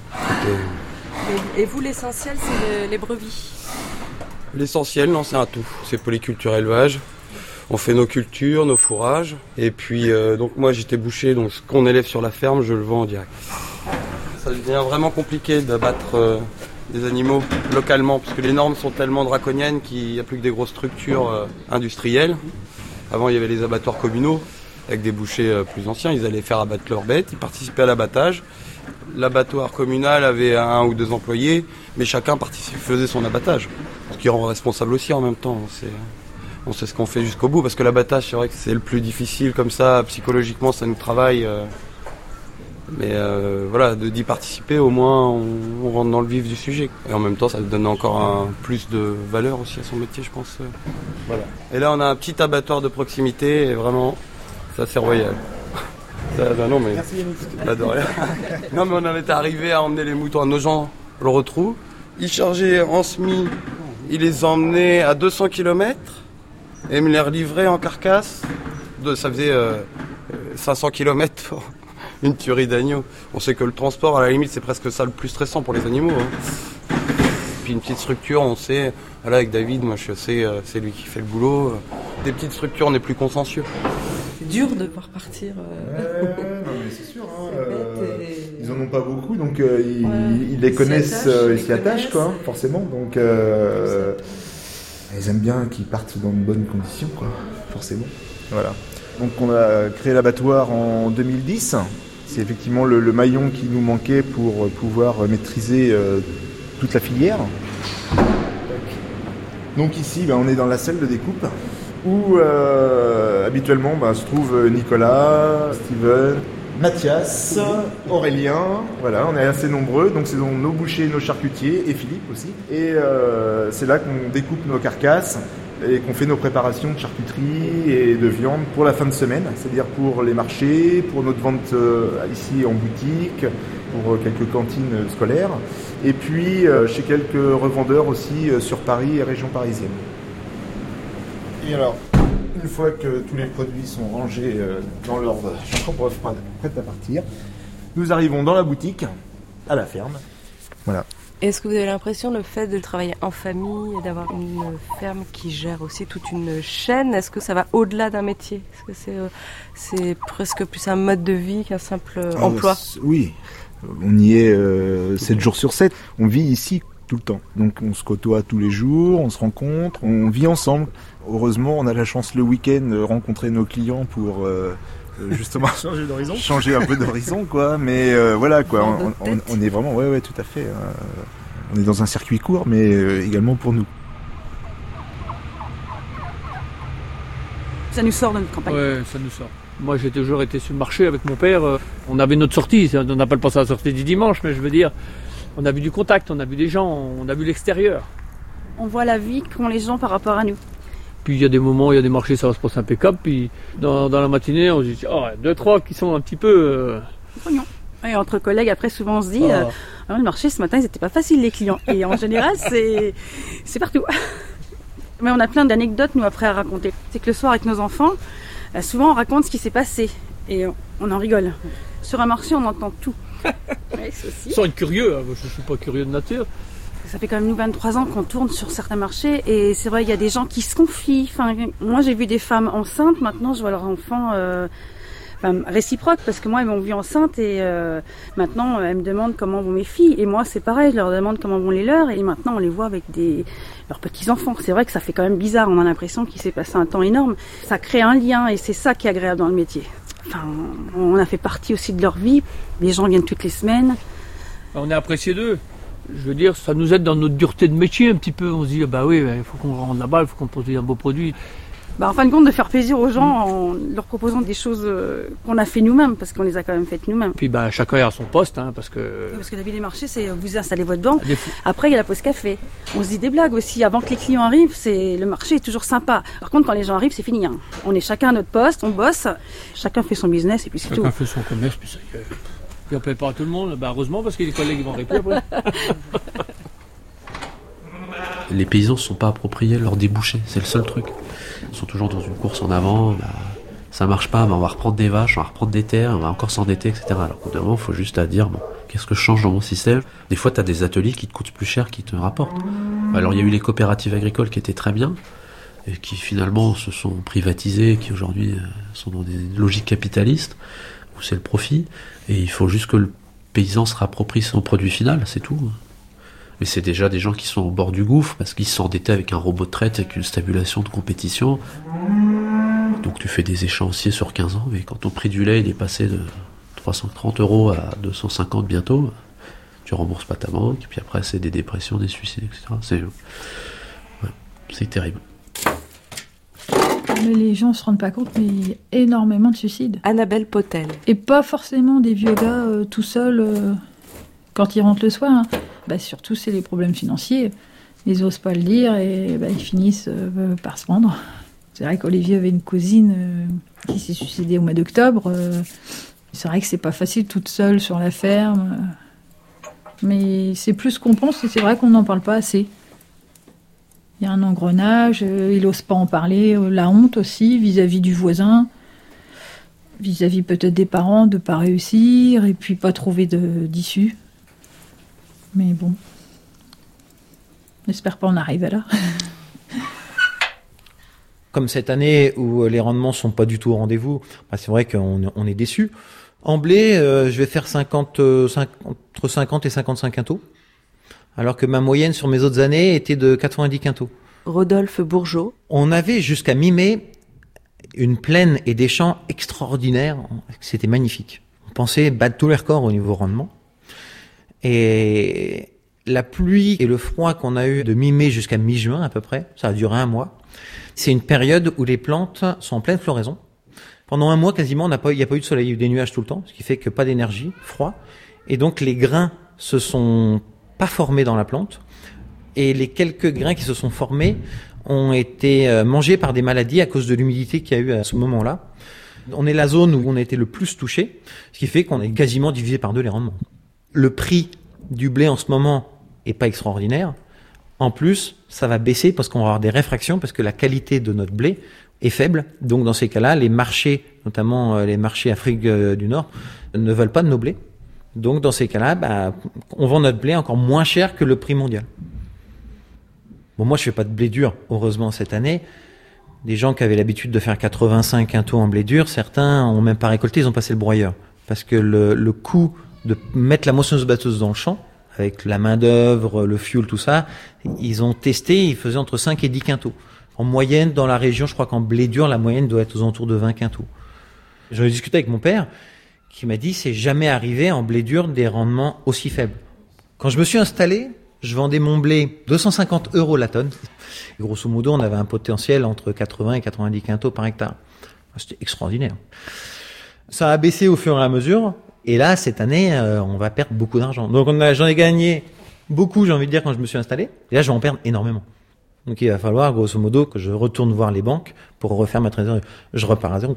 Et, et vous, l'essentiel, c'est le, les brebis ? L'essentiel, non, c'est un tout. C'est polyculture élevage. On fait nos cultures, nos fourrages. Et puis, euh, donc moi, j'étais boucher, donc ce qu'on élève sur la ferme, je le vends en direct. Ça devient vraiment compliqué d'abattre euh, des animaux localement, parce que les normes sont tellement draconiennes qu'il n'y a plus que des grosses structures euh, industrielles. Avant, il y avait les abattoirs communaux, avec des bouchers euh, plus anciens. Ils allaient faire abattre leurs bêtes, ils participaient à l'abattage. L'abattoir communal avait un ou deux employés, mais chacun faisait son abattage. Ce qui rend responsable aussi en même temps. C'est... On sait ce qu'on fait jusqu'au bout, parce que l'abattage, c'est vrai que c'est le plus difficile comme ça, psychologiquement ça nous travaille. Euh, mais euh, voilà, de, d'y participer, au moins on, on rentre dans le vif du sujet. Et en même temps, ça donne encore un plus de valeur aussi à son métier, je pense. Voilà. Et là, on a un petit abattoir de proximité, et vraiment, ça c'est royal. Ça, bah non, mais... Merci Yannick. Bah de rien. Non, mais on en était arrivé à emmener les moutons à Nogent, le retrou. Ils chargeaient en semis, ils les emmenaient à deux cents kilomètres. Et me les relivrer en carcasse. De, ça faisait euh, cinq cents kilomètres pour une tuerie d'agneaux. On sait que le transport, à la limite, c'est presque ça le plus stressant pour les animaux. Hein. Puis une petite structure, on sait, là avec David, moi je sais, euh, c'est lui qui fait le boulot. Des petites structures, on est plus consciencieux. C'est dur de voir partir. Euh... Ouais, non, mais c'est sûr. Hein, euh, et... Ils en ont pas beaucoup, donc euh, ils, ouais, ils les connaissent, euh, ils s'y attachent, quoi, et... forcément. Donc. Euh, Ils aiment bien qu'ils partent dans de bonnes conditions, quoi, forcément. Voilà. Donc on a créé l'abattoir en deux mille dix. C'est effectivement le, le maillon qui nous manquait pour pouvoir maîtriser euh, toute la filière. Donc ici, ben, on est dans la salle de découpe où euh, habituellement ben, se trouvent Nicolas, Steven, Mathias, Aurélien. Voilà, on est assez nombreux. Donc c'est nos bouchers, nos charcutiers et Philippe aussi. Et euh, c'est là qu'on découpe nos carcasses et qu'on fait nos préparations de charcuterie et de viande pour la fin de semaine, c'est-à-dire pour les marchés, pour notre vente euh, ici en boutique, pour euh, quelques cantines scolaires, et puis euh, chez quelques revendeurs aussi euh, sur Paris et région parisienne. Et alors, une fois que tous les produits sont rangés euh, dans leur chambre froide, prête à partir, nous arrivons dans la boutique, à la ferme. Voilà. Est-ce que vous avez l'impression, le fait de travailler en famille et d'avoir une ferme qui gère aussi toute une chaîne, est-ce que ça va au-delà d'un métier ? Est-ce que c'est, euh, c'est presque plus un mode de vie qu'un simple euh, emploi ? euh, Oui, on y est euh, sept jours sur sept. On vit ici tout le temps. Donc on se côtoie tous les jours, on se rencontre, on vit ensemble. Heureusement, on a la chance le week-end de rencontrer nos clients pour... Euh, justement changer d'horizon, changer un peu d'horizon, quoi. Mais euh, voilà, quoi. On, on, on est vraiment, ouais, ouais, tout à fait. Euh, on est dans un circuit court, mais euh, également pour nous. Ça nous sort de notre campagne. Ouais, ça nous sort. Moi, j'ai toujours été sur le marché avec mon père. On avait notre sortie. On n'a pas pensé à la sortie du dimanche, mais je veux dire, on a vu du contact, on a vu des gens, on a vu l'extérieur. On voit la vie qu'ont les gens par rapport à nous. Puis il y a des moments, il y a des marchés, ça se passe impeccable. Puis dans, dans la matinée, on se dit, oh, deux, trois qui sont un petit peu... Euh... Et entre collègues, après, souvent on se dit, oh. euh, ah, le marché ce matin, ils n'étaient pas faciles, les clients. Et en général, c'est, c'est partout. Mais on a plein d'anecdotes, nous, après, à raconter. C'est que le soir, avec nos enfants, euh, souvent on raconte ce qui s'est passé. Et on en rigole. Sur un marché, on entend tout. Ouais, c'est aussi. Sans être curieux, hein. Je ne suis pas curieux de nature. Ça fait quand même nous vingt-trois ans qu'on tourne sur certains marchés et c'est vrai il y a des gens qui se confient. Enfin, moi j'ai vu des femmes enceintes, maintenant je vois leurs enfants euh, enfin, réciproques parce que moi elles m'ont vu enceinte et euh, maintenant elles me demandent comment vont mes filles et moi c'est pareil, je leur demande comment vont les leurs et maintenant on les voit avec des leurs petits enfants. C'est vrai que ça fait quand même bizarre, on a l'impression qu'il s'est passé un temps énorme. Ça crée un lien et c'est ça qui est agréable dans le métier. Enfin, on a fait partie aussi de leur vie. Les gens viennent toutes les semaines. On est apprécié d'eux. Je veux dire, ça nous aide dans notre dureté de métier un petit peu. On se dit, bah oui, il faut qu'on rende là-bas, il faut qu'on produise un beau produit. Bah, en fin de compte, de faire plaisir aux gens en leur proposant des choses qu'on a fait nous-mêmes, parce qu'on les a quand même faites nous-mêmes. Puis bah, chacun est à son poste, hein, parce que... Parce que la vie des marchés, c'est vous installez votre banc. Après, il y a la pause café. On se dit des blagues aussi. Avant que les clients arrivent, c'est le marché est toujours sympa. Par contre, quand les gens arrivent, c'est fini. Hein. On est chacun à notre poste, on bosse, chacun fait son business et puis c'est chacun tout. Chacun fait son commerce, puis ça y est. Puis on paye pas à tout le monde, bah heureusement, parce qu'il y a des collègues qui vont répondre après. Les paysans ne se sont pas appropriés leurs débouchés, c'est le seul truc. Ils sont toujours dans une course en avant, bah, ça marche pas, bah, on va reprendre des vaches, on va reprendre des terres, on va encore s'endetter, et cetera. Alors qu'au bout d'un moment, il faut juste à dire, bon, qu'est-ce que je change dans mon système ? Des fois, tu as des ateliers qui te coûtent plus cher, qui te rapportent. Alors il y a eu les coopératives agricoles qui étaient très bien, et qui finalement se sont privatisées, qui aujourd'hui sont dans des logiques capitalistes, où c'est le profit, et il faut juste que le paysan se réapproprie son produit final, c'est tout. Mais c'est déjà des gens qui sont au bord du gouffre parce qu'ils s'endettaient avec un robot de traite, avec une stabulation de compétition. Donc tu fais des échéanciers sur quinze ans, mais quand ton prix du lait il est passé de trois cent trente euros à deux cent cinquante bientôt, tu rembourses pas ta banque, et puis après c'est des dépressions, des suicides, et cetera. C'est, ouais, c'est terrible. Mais les gens se rendent pas compte, mais il y a énormément de suicides. Annabelle Potel. Et pas forcément des vieux gars euh, tout seuls euh, quand ils rentrent le soir. Hein. Bah, surtout, c'est les problèmes financiers. Ils osent pas le dire et bah, ils finissent euh, par se rendre. C'est vrai qu'Olivier avait une cousine euh, qui s'est suicidée au mois d'octobre. Euh, c'est vrai que c'est pas facile toute seule sur la ferme. Euh, mais c'est plus ce qu'on pense et c'est vrai qu'on n'en parle pas assez. Il y a un engrenage, euh, il n'ose pas en parler, euh, la honte aussi vis-à-vis du voisin, vis-à-vis peut-être des parents de ne pas réussir et puis pas trouver de, d'issue. Mais bon, j'espère pas en arriver là. Comme cette année où les rendements sont pas du tout au rendez-vous, bah c'est vrai qu'on on est déçus. En blé, euh, je vais faire cinquante, cinquante, entre cinquante et cinquante-cinq quintaux. Alors que ma moyenne sur mes autres années était de quatre-vingt-dix quintaux. Rodolphe Bourgeot. On avait jusqu'à mi-mai une plaine et des champs extraordinaires. C'était magnifique. On pensait battre tous les records au niveau rendement. Et La pluie et le froid qu'on a eu de mi-mai jusqu'à mi-juin à peu près, ça a duré un mois. C'est une période où les plantes sont en pleine floraison. Pendant un mois quasiment, on n'a pas, il n'y a pas eu de soleil, il y a eu des nuages tout le temps, ce qui fait que pas d'énergie, froid. Et donc les grains se sont pas formés dans la plante. Et les quelques grains qui se sont formés ont été mangés par des maladies à cause de l'humidité qu'il y a eu à ce moment-là. On est la zone où on a été le plus touché, ce qui fait qu'on est quasiment divisé par deux les rendements. Le prix du blé en ce moment est pas extraordinaire. En plus, ça va baisser parce qu'on va avoir des réfractions, parce que la qualité de notre blé est faible. Donc dans ces cas-là, les marchés, notamment les marchés Afrique du Nord, ne veulent pas de nos blés. Donc dans ces cas-là, bah, on vend notre blé encore moins cher que le prix mondial. Bon, moi je fais pas de blé dur, heureusement cette année. Des gens qui avaient l'habitude de faire quatre-vingt-cinq quintaux en blé dur, certains ont même pas récolté, ils ont passé le broyeur. Parce que le, le coût de mettre la moissonneuse-batteuse dans le champ, avec la main-d'œuvre, le fuel, tout ça, ils ont testé, ils faisaient entre cinq et dix quintaux. En moyenne, dans la région, je crois qu'en blé dur, la moyenne doit être aux alentours de vingt quintaux. J'en ai discuté avec mon père, qui m'a dit, c'est jamais arrivé en blé dur des rendements aussi faibles. Quand je me suis installé, je vendais mon blé deux cent cinquante euros la tonne. Et grosso modo, on avait un potentiel entre quatre-vingts et quatre-vingt-dix quintaux par hectare. C'était extraordinaire. Ça a baissé au fur et à mesure. Et là, cette année, euh, on va perdre beaucoup d'argent. Donc, on a, j'en ai gagné beaucoup, j'ai envie de dire, quand je me suis installé. Et là, je vais en perdre énormément. Donc, il va falloir, grosso modo, que je retourne voir les banques pour refaire ma trésorerie. Je repars à zéro.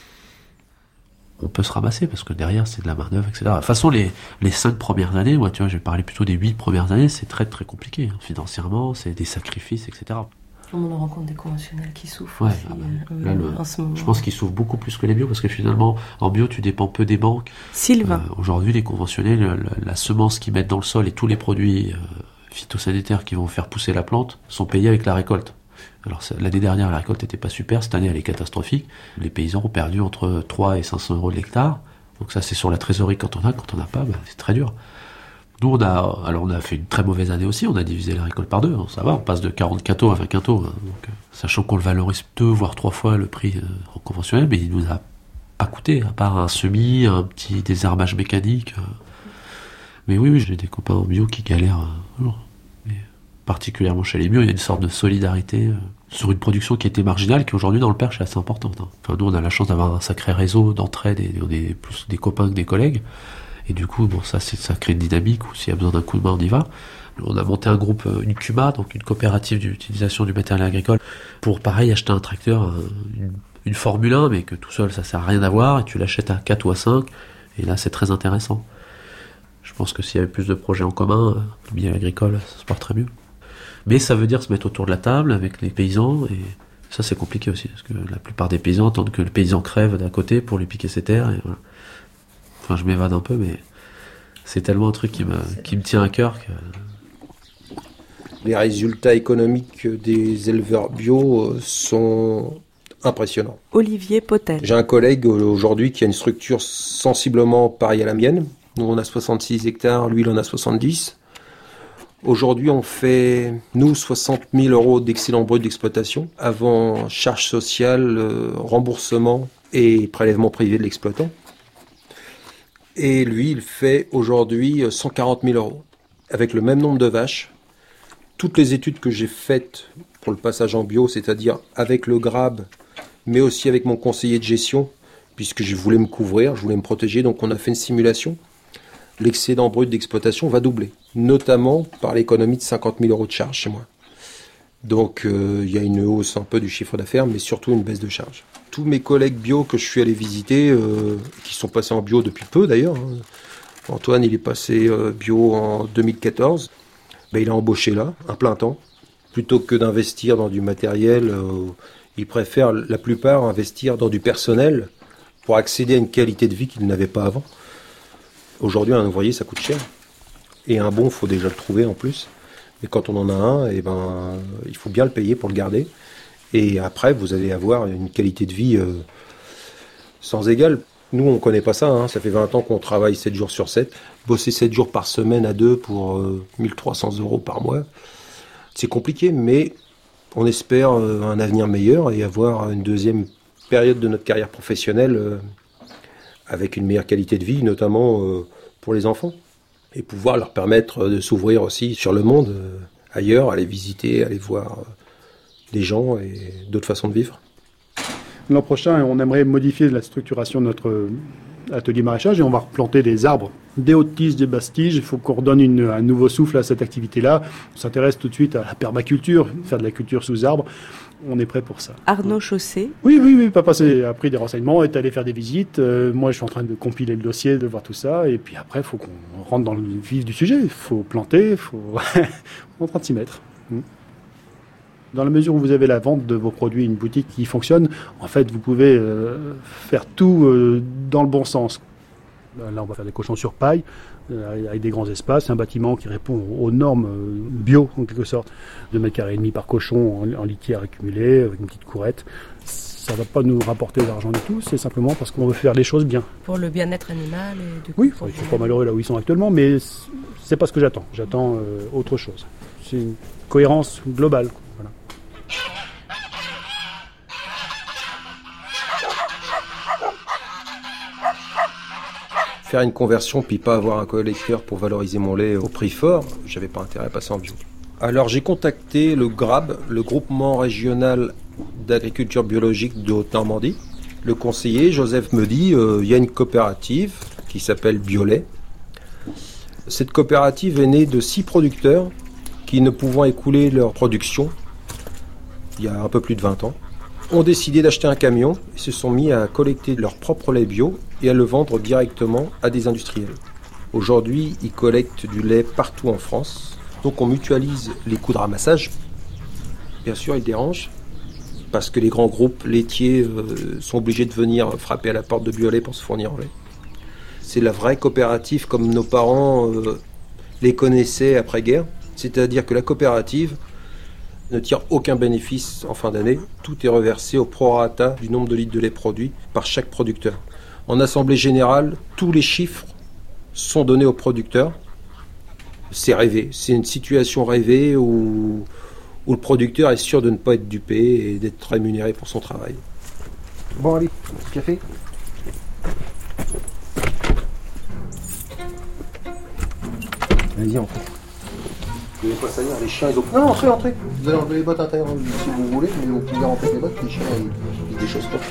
On peut se ramasser parce que derrière c'est de la main-d'œuvre, et cetera. De toute façon, les, les cinq premières années, moi, tu vois, je vais parler plutôt des huit premières années, c'est très très compliqué. Hein. Financièrement, c'est des sacrifices, et cetera. On en rencontre des conventionnels qui souffrent ouais, aussi, ah bah, euh, là, le, en ce moment. Je pense qu'ils souffrent beaucoup plus que les bio parce que finalement, en bio, tu dépends peu des banques. Sylvain. Euh, aujourd'hui, les conventionnels, la, la semence qu'ils mettent dans le sol et tous les produits euh, phytosanitaires qui vont faire pousser la plante sont payés avec la récolte. Alors l'année dernière, la récolte n'était pas super, cette année elle est catastrophique. Les paysans ont perdu entre trois et cinq cents euros de l'hectare. Donc ça c'est sur la trésorerie quand on a, quand on n'a pas, bah, c'est très dur. Nous on a, alors on a fait une très mauvaise année aussi, on a divisé la récolte par deux, hein, ça va, on passe de quarante quintaux à vingt quintaux. Hein, donc, euh, sachant qu'on le valorise deux voire trois fois le prix euh, en conventionnel, mais il nous a pas coûté, à part un semis, un petit désherbage mécanique. Euh. Mais oui, oui, j'ai des copains en bio qui galèrent. Euh, mais particulièrement chez les bio, il y a une sorte de solidarité euh, sur une production qui était marginale, qui aujourd'hui dans le Perche est assez importante. Hein. Enfin, nous on a la chance d'avoir un sacré réseau d'entraide, et on est plus des copains que des collègues. Et du coup, bon, ça, c'est, ça crée une dynamique où s'il y a besoin d'un coup de main, on y va. On a monté un groupe, une C U M A, donc une coopérative d'utilisation du matériel agricole, pour pareil acheter un tracteur, une, une Formule un, mais que tout seul ça sert à rien à voir, et tu l'achètes à quatre ou à cinq, et là c'est très intéressant. Je pense que s'il y avait plus de projets en commun, le milieu agricole, ça se porterait mieux. Mais ça veut dire se mettre autour de la table avec les paysans, et ça c'est compliqué aussi, parce que la plupart des paysans attendent que le paysan crève d'un côté pour lui piquer ses terres, et voilà. Enfin, je m'évade un peu, mais c'est tellement un truc qui me, qui me tient à cœur que... Les résultats économiques des éleveurs bio sont impressionnants. Olivier Potel. J'ai un collègue aujourd'hui qui a une structure sensiblement pareille à la mienne. Nous, on a soixante-six hectares, lui, il en a soixante-dix. Aujourd'hui, on fait, nous, soixante mille euros d'excédent brut d'exploitation, avant charges sociales, euh, remboursement et prélèvement privé de l'exploitant. Et lui, il fait aujourd'hui cent quarante mille euros, avec le même nombre de vaches. Toutes les études que j'ai faites pour le passage en bio, c'est-à-dire avec le G R A B, mais aussi avec mon conseiller de gestion, puisque je voulais me couvrir, je voulais me protéger, donc on a fait une simulation. L'excédent brut d'exploitation va doubler, notamment par l'économie de cinquante mille euros de charges chez moi. Donc euh, il y a une hausse un peu du chiffre d'affaires, mais surtout une baisse de charges. Tous mes collègues bio que je suis allé visiter, euh, qui sont passés en bio depuis peu d'ailleurs, hein. Antoine il est passé euh, bio en deux mille quatorze, ben, il a embauché là, un plein temps. Plutôt que d'investir dans du matériel, euh, il préfère la plupart investir dans du personnel pour accéder à une qualité de vie qu'ils n'avaient pas avant. Aujourd'hui un ouvrier ça coûte cher, et un bon il faut déjà le trouver en plus. Mais quand on en a un, eh ben, il faut bien le payer pour le garder. Et après, vous allez avoir une qualité de vie euh, sans égale. Nous, on ne connaît pas ça. Hein. Ça fait vingt ans qu'on travaille sept jours sur sept. Bosser sept jours par semaine à deux pour euh, mille trois cents euros par mois, c'est compliqué. Mais on espère euh, un avenir meilleur et avoir une deuxième période de notre carrière professionnelle euh, avec une meilleure qualité de vie, notamment euh, pour les enfants. et pouvoir leur permettre de s'ouvrir aussi sur le monde euh, ailleurs, aller visiter, aller voir euh, des gens et d'autres façons de vivre. L'an prochain, on aimerait modifier la structuration de notre atelier maraîchage et on va replanter des arbres, des hautes tiges, des basses tiges. Il faut qu'on redonne une, un nouveau souffle à cette activité-là. On s'intéresse tout de suite à la permaculture, faire de la culture sous arbre. On est prêt pour ça. Arnaud Chaussé. Oui, oui, oui. Papa a pris des renseignements, est allé faire des visites. Euh, moi, je suis en train de compiler le dossier, de voir tout ça. Et puis après, il faut qu'on rentre dans le vif du sujet. Il faut planter, il faut... on est en train de s'y mettre. Dans la mesure où vous avez la vente de vos produits, une boutique qui fonctionne, en fait, vous pouvez euh, faire tout euh, dans le bon sens. Là, on va faire des cochons sur paille, euh, avec des grands espaces, un bâtiment qui répond aux normes euh, bio, en quelque sorte, deux mètres carrés et demi par cochon en, en litière accumulée, avec une petite courette. Ça ne va pas nous rapporter d'argent du tout, c'est simplement parce qu'on veut faire les choses bien. Pour le bien-être animal et du coup, Oui, ils ne sont pas malheureux là où ils sont actuellement, mais c'est pas ce que j'attends. J'attends euh, autre chose. C'est une cohérence globale. Voilà. Faire une conversion puis pas avoir un collecteur pour valoriser mon lait au prix fort, j'avais pas intérêt à passer en bio. Alors j'ai contacté le G R A B, le groupement régional d'agriculture biologique de Haute-Normandie. Le conseiller Joseph me dit, euh, il y a une coopérative qui s'appelle Biolait. Cette coopérative est née de six producteurs qui, ne pouvant écouler leur production, il y a un peu plus de vingt ans, ont décidé d'acheter un camion et se sont mis à collecter leur propre lait bio et à le vendre directement à des industriels. Aujourd'hui, ils collectent du lait partout en France, donc on mutualise les coûts de ramassage. Bien sûr, ils dérangent, parce que les grands groupes laitiers euh, sont obligés de venir frapper à la porte de Biolait pour se fournir en lait. C'est la vraie coopérative comme nos parents euh, les connaissaient après-guerre, c'est-à-dire que la coopérative ne tire aucun bénéfice en fin d'année. Tout est reversé au prorata du nombre de litres de lait produit par chaque producteur. En assemblée générale, tous les chiffres sont donnés aux producteurs. C'est rêvé. C'est une situation rêvée où, où le producteur est sûr de ne pas être dupé et d'être rémunéré pour son travail. Bon, allez, café. Vas-y, en fait. Vous n'allez pas salir, les chiens, ils ont... Non, entrez, entrez. Vous allez enlever les bottes à l'intérieur si vous voulez, mais vous pouvez rentrer les bottes, les chiens, ils, ils déchaussent pas.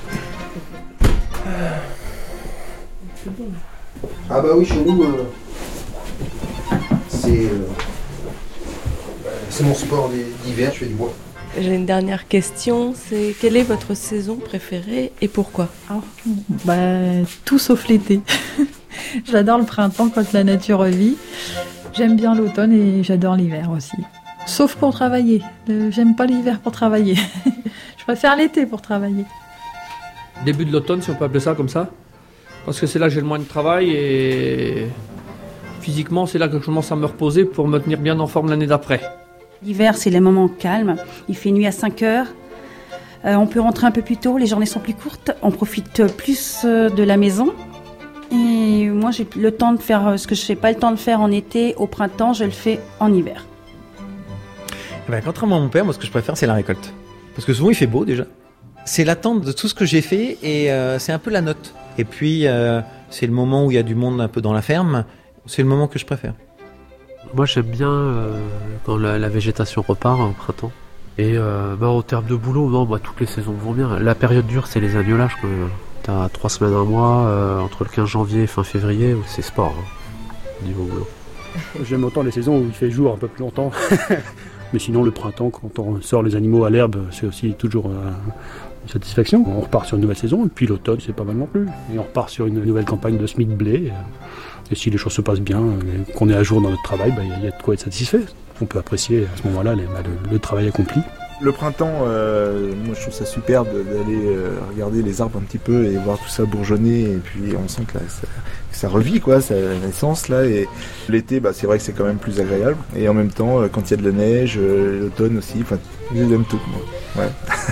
Ah bah oui, chez nous, euh, c'est, euh, c'est mon sport d'hiver, je fais du bois. J'ai une dernière question, c'est quelle est votre saison préférée et pourquoi? Oh, bah, tout sauf l'été. J'adore le printemps quand la nature revit. J'aime bien l'automne et j'adore l'hiver aussi. Sauf pour travailler. J'aime pas l'hiver pour travailler. Je préfère l'été pour travailler. Début de l'automne, si on peut appeler ça comme ça. Parce que c'est là que j'ai le moins de travail et physiquement, c'est là que je commence à me reposer pour me tenir bien en forme l'année d'après. L'hiver, c'est les moments calmes. Il fait nuit à cinq heures. Euh, on peut rentrer un peu plus tôt, les journées sont plus courtes. On profite plus de la maison. Et moi, j'ai le temps de faire ce que je n'ai pas le temps de faire en été, au printemps, je le fais en hiver. Eh ben, contrairement à mon père, moi, ce que je préfère, c'est la récolte. Parce que souvent, il fait beau déjà. C'est l'attente de tout ce que j'ai fait et euh, c'est un peu la note. Et puis, euh, c'est le moment où il y a du monde un peu dans la ferme. C'est le moment que je préfère. Moi, j'aime bien euh, quand la, la végétation repart au printemps. Et euh, bah, en termes de boulot, non, bah, toutes les saisons vont bien. La période dure, c'est les agnolages. Quoi. T'as trois semaines, un mois, euh, entre le quinze janvier et fin février, c'est sport, hein, niveau boulot. J'aime autant les saisons où il fait jour un peu plus longtemps. Mais sinon, le printemps, quand on sort les animaux à l'herbe, c'est aussi toujours euh, une satisfaction. On repart sur une nouvelle saison, et puis l'automne, c'est pas mal non plus. Et on repart sur une nouvelle campagne de semis de blé. Et si les choses se passent bien, et qu'on est à jour dans notre travail, bah, y a de quoi être satisfait. On peut apprécier à ce moment-là les, bah, le, le travail accompli. Le printemps, euh, moi je trouve ça superbe d'aller euh, regarder les arbres un petit peu et voir tout ça bourgeonner, et puis on sent que là, ça, ça revit, quoi, ça a la naissance là. Et l'été, bah, c'est vrai que c'est quand même plus agréable. Et en même temps, euh, quand il y a de la neige, euh, l'automne aussi, enfin, j'aime tout, moi. Ouais.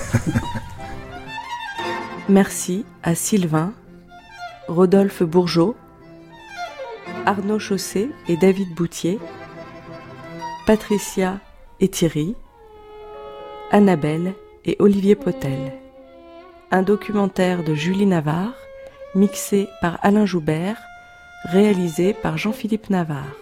Merci à Sylvain, Rodolphe Bourgeot, Arnaud Chaussé et David Boutier, Patricia et Thierry, Annabelle et Olivier Potel. Un documentaire de Julie Navarre, mixé par Alain Joubert, réalisé par Jean-Philippe Navarre.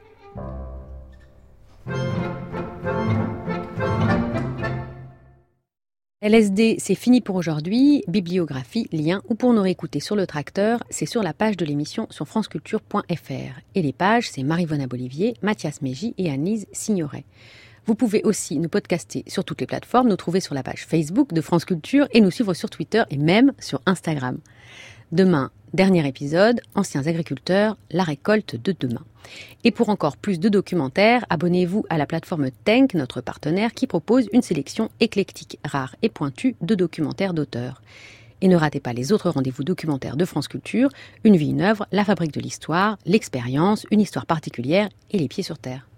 L S D, c'est fini pour aujourd'hui. Bibliographie, lien ou pour nous réécouter sur le tracteur, c'est sur la page de l'émission sur franceculture point f r. Et les pages, c'est Marie-Vonne Bolivier, Mathias Mégy et Annelise Signoret. Vous pouvez aussi nous podcaster sur toutes les plateformes, nous trouver sur la page Facebook de France Culture et nous suivre sur Twitter et même sur Instagram. Demain, dernier épisode, Anciens agriculteurs, la récolte de demain. Et pour encore plus de documentaires, abonnez-vous à la plateforme Tenk, notre partenaire, qui propose une sélection éclectique, rare et pointue de documentaires d'auteurs. Et ne ratez pas les autres rendez-vous documentaires de France Culture, Une vie, une œuvre, La fabrique de l'histoire, L'expérience, Une histoire particulière et Les pieds sur terre.